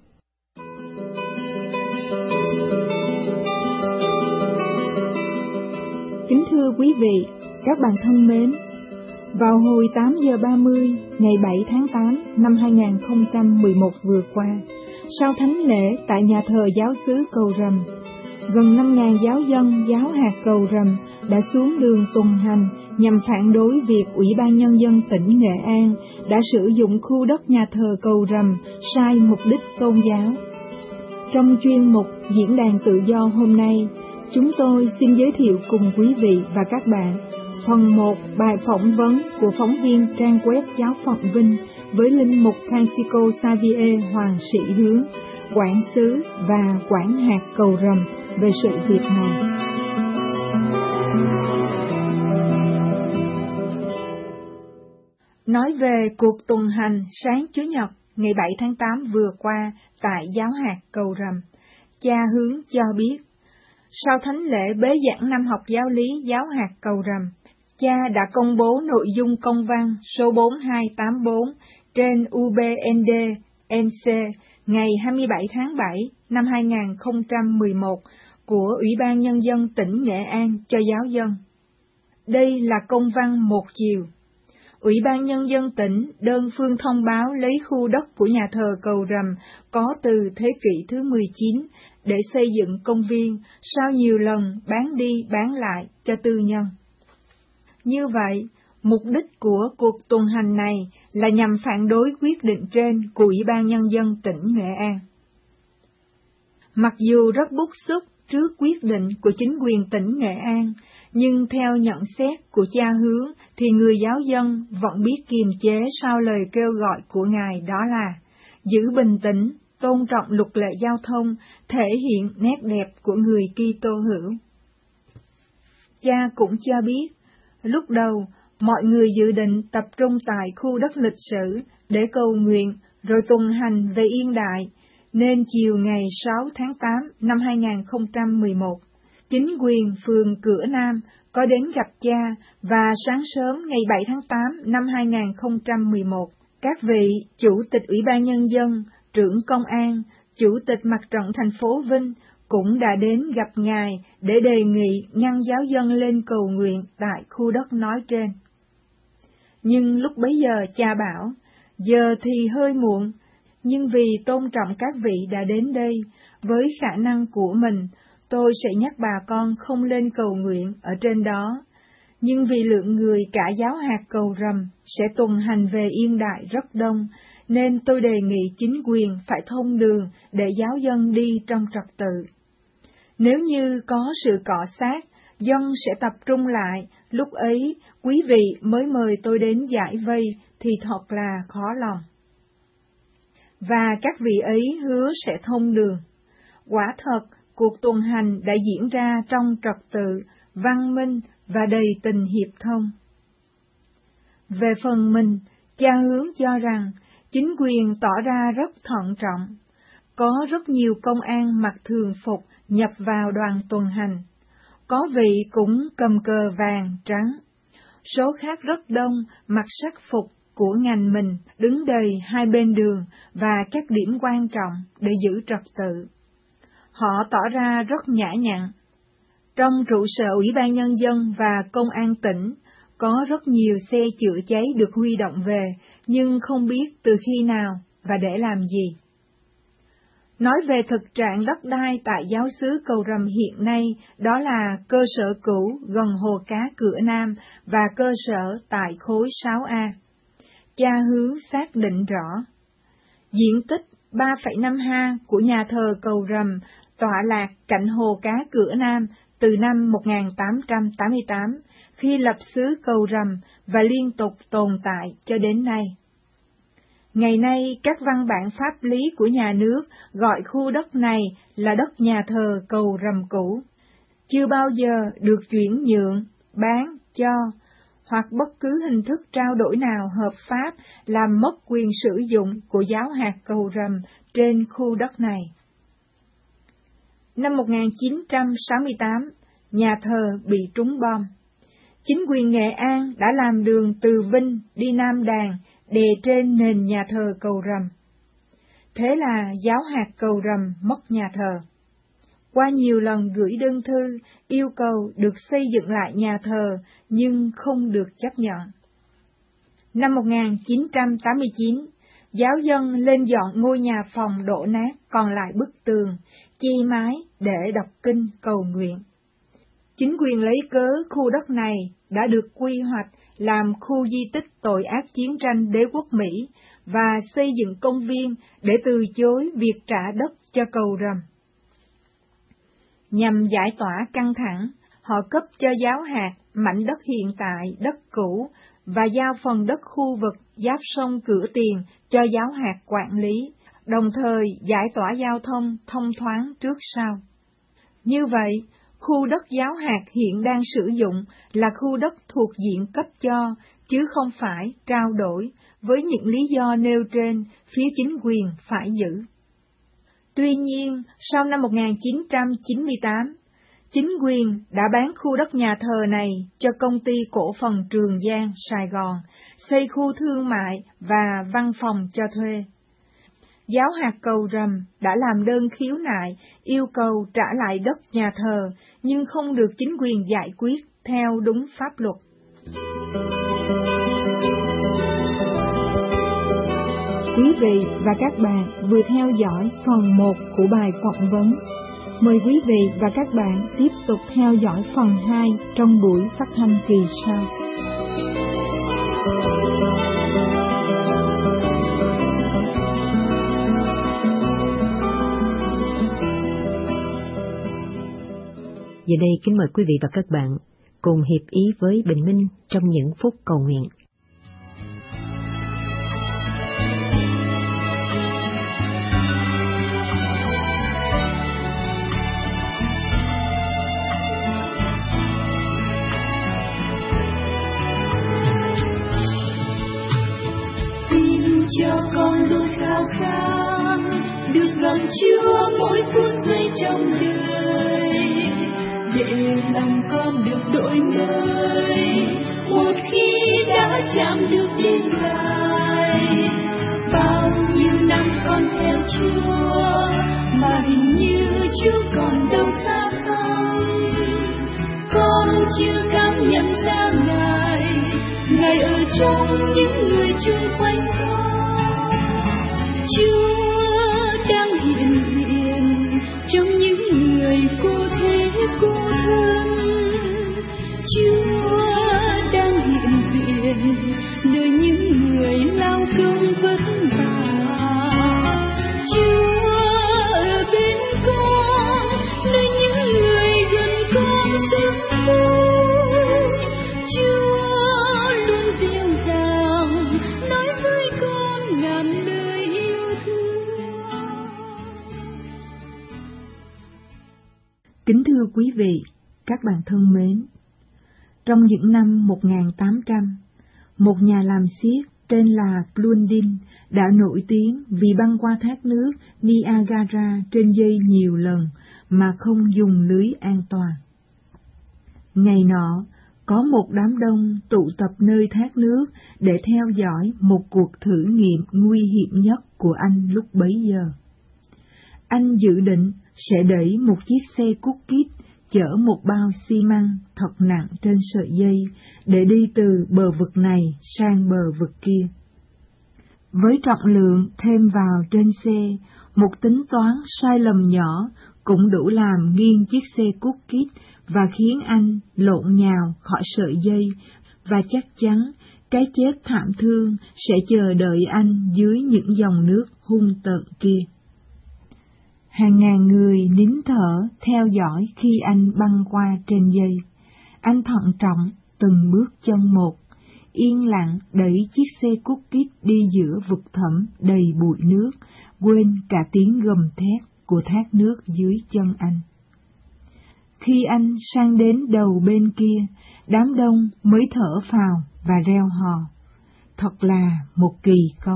Kính thưa quý vị, các bạn thân mến, vào hồi 8 giờ 30 ngày 7 tháng 8 năm 2011 vừa qua, sau thánh lễ tại nhà thờ giáo xứ Cầu Rầm, gần 5.000 giáo dân giáo hạt Cầu Rầm đã xuống đường tuần hành nhằm phản đối việc Ủy ban Nhân dân tỉnh Nghệ An đã sử dụng khu đất nhà thờ Cầu Rầm sai mục đích tôn giáo. Trong chuyên mục Diễn đàn tự do hôm nay, chúng tôi xin giới thiệu cùng quý vị và các bạn phần 1 bài phỏng vấn của phóng viên trang web Giáo phận Vinh với linh mục Francisco Xavier Hoàng Sĩ Hướng, quản xứ và quản hạt Cầu Rầm về sự việc này. Nói về cuộc tuần hành sáng Chủ nhật ngày 7 tháng 8 vừa qua tại giáo hạt Cầu Rầm, cha Hướng cho biết, sau thánh lễ bế giảng năm học giáo lý giáo hạt Cầu Rầm, cha đã công bố nội dung công văn số 4284 trên UBND-NC ngày 27 tháng 7 năm 2011 của Ủy ban Nhân dân tỉnh Nghệ An cho giáo dân. Đây là công văn một chiều. Ủy ban Nhân dân tỉnh đơn phương thông báo lấy khu đất của nhà thờ Cầu Rầm có từ thế kỷ thứ 19 để xây dựng công viên sau nhiều lần bán đi bán lại cho tư nhân. Như vậy, mục đích của cuộc tuần hành này là nhằm phản đối quyết định trên của Ủy ban Nhân dân tỉnh Nghệ An. Mặc dù rất bức xúc trước quyết định của chính quyền tỉnh Nghệ An, nhưng theo nhận xét của cha Hướng thì người giáo dân vẫn biết kiềm chế sau lời kêu gọi của Ngài, đó là giữ bình tĩnh, tôn trọng luật lệ giao thông, thể hiện nét đẹp của người Kitô hữu. Cha cũng cho biết, lúc đầu mọi người dự định tập trung tại khu đất lịch sử để cầu nguyện rồi tuần hành về Yên Đại, nên chiều ngày 6 tháng 8 năm 2011, chính quyền phường Cửa Nam có đến gặp cha và sáng sớm ngày 7 tháng 8 năm 2011, các vị Chủ tịch Ủy ban Nhân dân, trưởng công an, Chủ tịch Mặt trận thành phố Vinh cũng đã đến gặp Ngài để đề nghị ngăn giáo dân lên cầu nguyện tại khu đất nói trên. Nhưng lúc bấy giờ cha bảo, giờ thì hơi muộn, nhưng vì tôn trọng các vị đã đến đây, với khả năng của mình, tôi sẽ nhắc bà con không lên cầu nguyện ở trên đó. Nhưng vì lượng người cả giáo hạt Cầu Rầm sẽ tuần hành về Yên Đại rất đông, nên tôi đề nghị chính quyền phải thông đường để giáo dân đi trong trật tự. Nếu như có sự cọ xát, dân sẽ tập trung lại, lúc ấy quý vị mới mời tôi đến giải vây thì thật là khó lòng. Và các vị ấy hứa sẽ thông đường. Quả thật, cuộc tuần hành đã diễn ra trong trật tự, văn minh và đầy tình hiệp thông. Về phần mình, cha Hướng cho rằng chính quyền tỏ ra rất thận trọng. Có rất nhiều công an mặc thường phục nhập vào đoàn tuần hành. Có vị cũng cầm cờ vàng trắng. Số khác rất đông mặc sắc phục của ngành mình đứng đầy hai bên đường và các điểm quan trọng để giữ trật tự. Họ tỏ ra rất nhã nhặn. Trong trụ sở Ủy ban Nhân dân và Công an tỉnh, có rất nhiều xe chữa cháy được huy động về, nhưng không biết từ khi nào và để làm gì. Nói về thực trạng đất đai tại giáo xứ Cầu Rầm hiện nay, đó là cơ sở cũ gần hồ cá Cửa Nam và cơ sở tại khối 6A. Cha Hướng xác định rõ, diện tích 3,5 ha của nhà thờ Cầu Rầm tọa lạc cạnh hồ cá Cửa Nam từ năm 1888, khi lập xứ Cầu Rầm và liên tục tồn tại cho đến nay. Ngày nay, các văn bản pháp lý của nhà nước gọi khu đất này là đất nhà thờ Cầu Rầm cũ, chưa bao giờ được chuyển nhượng, bán, cho, hoặc bất cứ hình thức trao đổi nào hợp pháp làm mất quyền sử dụng của giáo hạt Cầu Rầm trên khu đất này. Năm 1968, nhà thờ bị trúng bom. Chính quyền Nghệ An đã làm đường từ Vinh đi Nam Đàn đè trên nền nhà thờ Cầu Rầm. Thế là giáo hạt Cầu Rầm mất nhà thờ. Qua nhiều lần gửi đơn thư yêu cầu được xây dựng lại nhà thờ nhưng không được chấp nhận. Năm 1989, giáo dân lên dọn ngôi nhà phòng đổ nát còn lại bức tường, che mái để đọc kinh cầu nguyện. Chính quyền lấy cớ khu đất này đã được quy hoạch làm khu di tích tội ác chiến tranh đế quốc Mỹ và xây dựng công viên để từ chối việc trả đất cho Cầu Rầm. Nhằm giải tỏa căng thẳng, họ cấp cho giáo hạt mảnh đất hiện tại đất cũ và giao phần đất khu vực giáp sông Cửa Tiền cho giáo hạt quản lý, đồng thời giải tỏa giao thông thông thoáng trước sau. Như vậy, khu đất giáo hạt hiện đang sử dụng là khu đất thuộc diện cấp cho, chứ không phải trao đổi, với những lý do nêu trên phía chính quyền phải giữ. Tuy nhiên, sau năm 1998, chính quyền đã bán khu đất nhà thờ này cho công ty cổ phần Trường Giang Sài Gòn, xây khu thương mại và văn phòng cho thuê. Giáo hạt Cầu Rầm đã làm đơn khiếu nại yêu cầu trả lại đất nhà thờ, nhưng không được chính quyền giải quyết theo đúng pháp luật. Quý vị và các bạn vừa theo dõi phần 1 của bài phỏng vấn. Mời quý vị và các bạn tiếp tục theo dõi phần 2 trong buổi phát thanh kỳ sau. Giờ đây kính mời quý vị và các bạn cùng hiệp ý với Bình Minh trong những phút cầu nguyện. Xin cho con luôn khao khát được gần Chúa mỗi phút giây trong đời, để lòng con được đổi mới một khi đã chạm được đến Ngài. Bao nhiêu năm con theo Chúa mà hình như Chúa còn đâu xa không, con chưa cảm nhận ra Ngài, Ngài ở trong những người chung quanh con. Chúa đang hiện diện trong những người cô thế cô đơn. Chúa đang hiện diện nơi những người lao công vất vả. Chúa ở bên con nơi những người gần con rất vui. Chúa luôn dịu dàng nói với con ngàn lời yêu thương. Kính thưa quý vị, các bạn thân mến, trong những năm 1800, một nhà làm xiếc tên là Blundin đã nổi tiếng vì băng qua thác nước Niagara trên dây nhiều lần mà không dùng lưới an toàn. Ngày nọ, có một đám đông tụ tập nơi thác nước để theo dõi một cuộc thử nghiệm nguy hiểm nhất của anh lúc bấy giờ. Anh dự định sẽ đẩy một chiếc xe cút kít chở một bao xi măng thật nặng trên sợi dây để đi từ bờ vực này sang bờ vực kia. Với trọng lượng thêm vào trên xe, một tính toán sai lầm nhỏ cũng đủ làm nghiêng chiếc xe cút kít và khiến anh lộn nhào khỏi sợi dây, và chắc chắn cái chết thảm thương sẽ chờ đợi anh dưới những dòng nước hung tợn kia. Hàng ngàn người nín thở theo dõi khi anh băng qua trên dây. Anh thận trọng từng bước chân một, yên lặng đẩy chiếc xe cút kít đi giữa vực thẳm đầy bụi nước, quên cả tiếng gầm thét của thác nước dưới chân anh. Khi anh sang đến đầu bên kia, đám đông mới thở phào và reo hò. Thật là một kỳ công.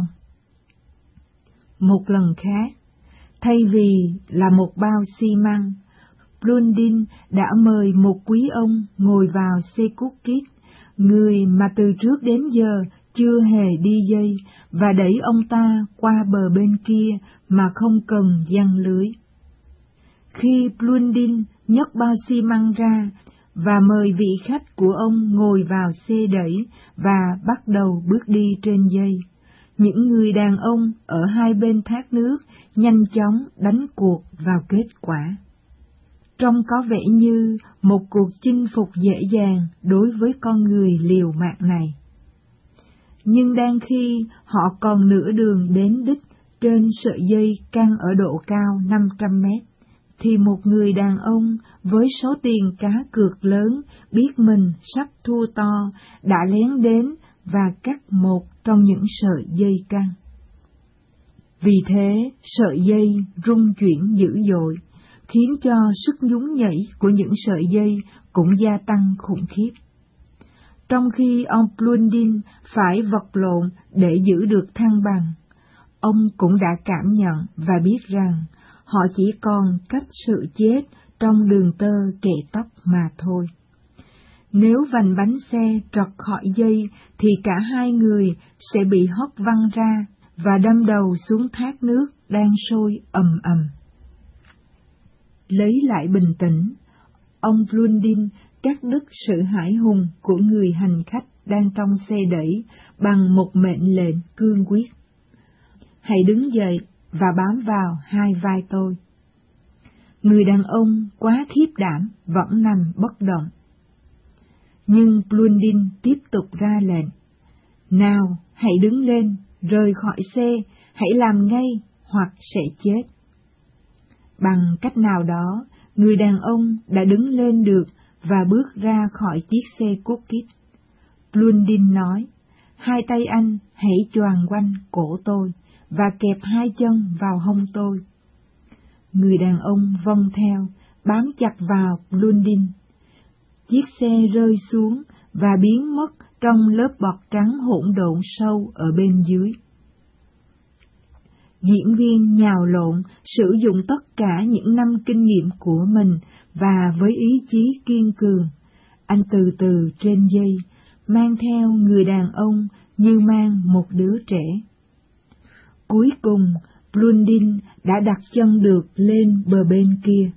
Một lần khác, thay vì là một bao xi măng, Blundin đã mời một quý ông ngồi vào xe cút kít, người mà từ trước đến giờ chưa hề đi dây, và đẩy ông ta qua bờ bên kia mà không cần giăng lưới. Khi Blundin nhấc bao xi măng ra và mời vị khách của ông ngồi vào xe đẩy và bắt đầu bước đi trên dây, những người đàn ông ở hai bên thác nước nhanh chóng đánh cuộc vào kết quả. Trông có vẻ như một cuộc chinh phục dễ dàng đối với con người liều mạng này. Nhưng đang khi họ còn nửa đường đến đích trên sợi dây căng ở độ cao 500 mét, thì một người đàn ông với số tiền cá cược lớn biết mình sắp thua to đã lén đến và cắt một trong những sợi dây căng. Vì thế, sợi dây rung chuyển dữ dội, khiến cho sức nhún nhảy của những sợi dây cũng gia tăng khủng khiếp. Trong khi ông Blondin phải vật lộn để giữ được thăng bằng, ông cũng đã cảm nhận và biết rằng họ chỉ còn cách sự chết trong đường tơ kệ tóc mà thôi. Nếu vành bánh xe trật khỏi dây thì cả hai người sẽ bị hất văng ra và đâm đầu xuống thác nước đang sôi ầm ầm. Lấy lại bình tĩnh, ông Blondin cắt đứt sự hãi hùng của người hành khách đang trong xe đẩy bằng một mệnh lệnh cương quyết. Hãy đứng dậy và bám vào hai vai tôi. Người đàn ông quá khiếp đảm vẫn nằm bất động. Nhưng Blondin tiếp tục ra lệnh. Nào, hãy đứng lên, rời khỏi xe, hãy làm ngay hoặc sẽ chết. Bằng cách nào đó, người đàn ông đã đứng lên được và bước ra khỏi chiếc xe cút kít. Blondin nói, hai tay anh hãy choàng quanh cổ tôi và kẹp hai chân vào hông tôi. Người đàn ông vâng theo, bám chặt vào Blondin. Chiếc xe rơi xuống và biến mất trong lớp bọt trắng hỗn độn sâu ở bên dưới. Diễn viên nhào lộn, sử dụng tất cả những năm kinh nghiệm của mình và với ý chí kiên cường, anh từ từ trên dây, mang theo người đàn ông như mang một đứa trẻ. Cuối cùng, Blondin đã đặt chân được lên bờ bên kia.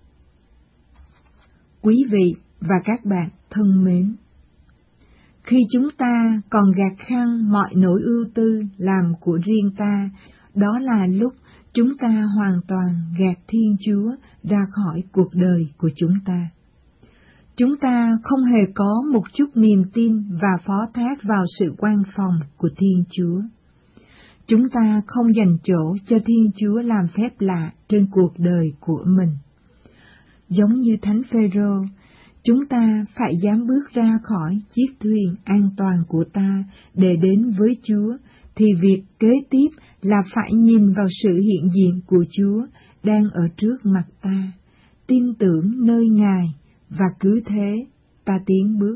Quý vị và các bạn thân mến, khi chúng ta còn gạt phăng mọi nỗi ưu tư làm của riêng ta, đó là lúc chúng ta hoàn toàn gạt Thiên Chúa ra khỏi cuộc đời của chúng ta. Chúng ta không hề có một chút niềm tin và phó thác vào sự quan phòng của Thiên Chúa. Chúng ta không dành chỗ cho Thiên Chúa làm phép lạ trên cuộc đời của mình. Giống như Thánh Phêrô, chúng ta phải dám bước ra khỏi chiếc thuyền an toàn của ta để đến với Chúa, thì việc kế tiếp là phải nhìn vào sự hiện diện của Chúa đang ở trước mặt ta, tin tưởng nơi Ngài, và cứ thế ta tiến bước.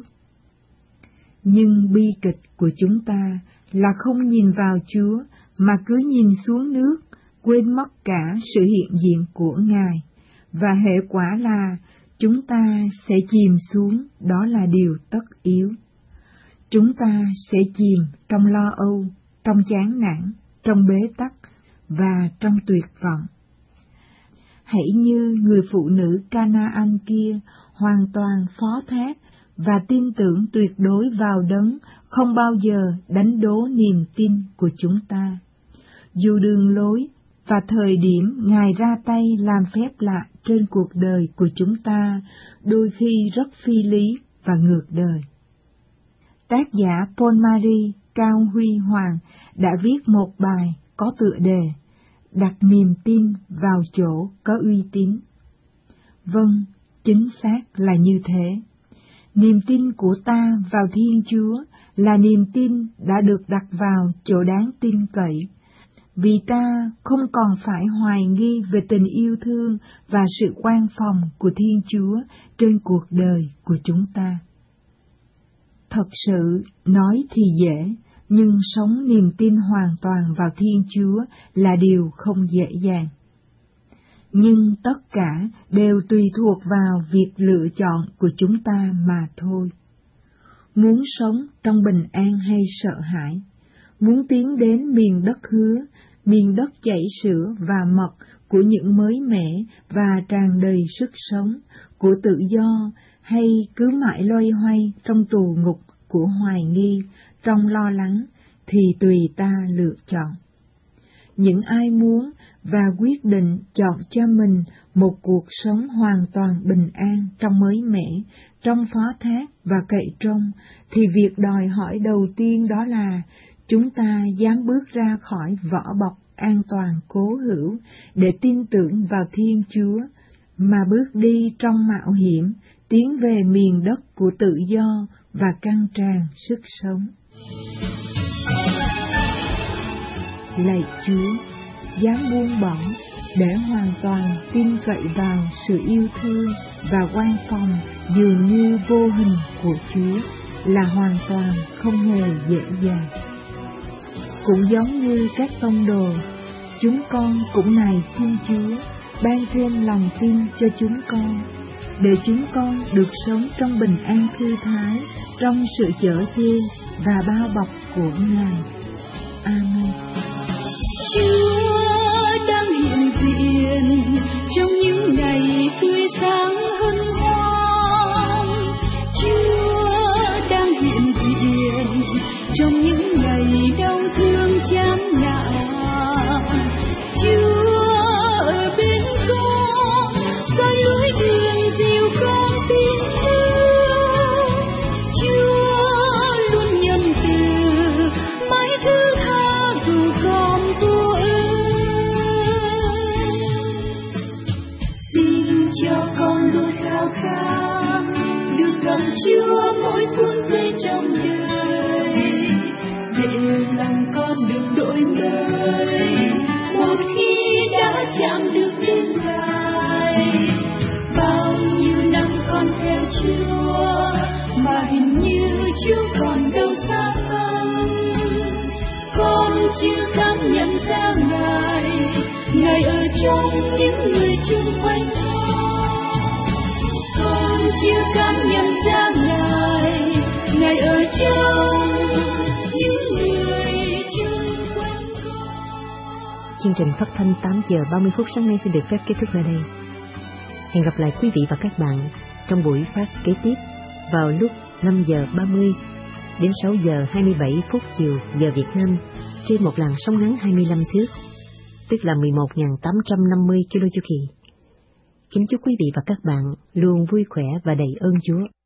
Nhưng bi kịch của chúng ta là không nhìn vào Chúa, mà cứ nhìn xuống nước, quên mất cả sự hiện diện của Ngài, và hệ quả là chúng ta sẽ chìm xuống, đó là điều tất yếu. Chúng ta sẽ chìm trong lo âu, trong chán nản, trong bế tắc và trong tuyệt vọng. Hãy như người phụ nữ Canaan kia hoàn toàn phó thác và tin tưởng tuyệt đối vào Đấng không bao giờ đánh đố niềm tin của chúng ta. Dù đường lối và thời điểm Ngài ra tay làm phép lạ trên cuộc đời của chúng ta đôi khi rất phi lý và ngược đời. Tác giả Paul Marie Cao Huy Hoàng đã viết một bài có tựa đề Đặt niềm tin vào chỗ có uy tín. Vâng, chính xác là như thế. Niềm tin của ta vào Thiên Chúa là niềm tin đã được đặt vào chỗ đáng tin cậy, vì ta không còn phải hoài nghi về tình yêu thương và sự quan phòng của Thiên Chúa trên cuộc đời của chúng ta. Thật sự, nói thì dễ, nhưng sống niềm tin hoàn toàn vào Thiên Chúa là điều không dễ dàng. Nhưng tất cả đều tùy thuộc vào việc lựa chọn của chúng ta mà thôi. Muốn sống trong bình an hay sợ hãi, muốn tiến đến miền đất hứa, miền đất chảy sữa và mật của những mới mẻ và tràn đầy sức sống, của tự do, hay cứ mãi loay hoay trong tù ngục của hoài nghi, trong lo lắng, thì tùy ta lựa chọn. Những ai muốn và quyết định chọn cho mình một cuộc sống hoàn toàn bình an trong mới mẻ, trong phó thác và cậy trông, thì việc đòi hỏi đầu tiên đó là chúng ta dám bước ra khỏi vỏ bọc an toàn cố hữu để tin tưởng vào Thiên Chúa, mà bước đi trong mạo hiểm, tiến về miền đất của tự do, và căng tràn sức sống. Lạy Chúa, dám buông bỏ để hoàn toàn tin cậy vào sự yêu thương và quan phòng dường như vô hình của Chúa là hoàn toàn không hề dễ dàng. Cũng giống như các tông đồ, chúng con cũng nài xin Chúa ban thêm lòng tin cho chúng con, để chúng con được sống trong bình an thư thái, trong sự chở che và bao bọc của Ngài. Amen. Chúa đang hiện diện trong những ngày tươi sáng hân hoan. Chúa đang hiện diện trong những ngày đau thương chán nản. Chúa ở bên con, soi lối đường dìu con tin thương. Chúa luôn nhân từ, mãi thứ tha dù con vô ơn. Xin cho con luôn khao khát được gặp Chúa mỗi phút giây trong đời, để lòng con được đổi mới một khi đã chạm được đêm dài. Bao nhiêu năm con theo Chúa mà hình như Chúa còn đâu xa xăm. Con chưa dám nhận ra Ngài, Ngài ở trong những người chung quanh con. Con chưa dám nhận ra Ngài, Ngài ở trong những người chung quanh con. Chương trình phát thanh 8 giờ 30 phút sáng nay xin được phép kết thúc tại đây. Hẹn gặp lại quý vị và các bạn trong buổi phát kế tiếp vào lúc 5 giờ 30 đến 6 giờ 27 phút chiều giờ Việt Nam trên một làn sóng ngắn 25 thước, tức là 11.850 km chu kỳ. Kính chúc quý vị và các bạn luôn vui khỏe và đầy ơn Chúa.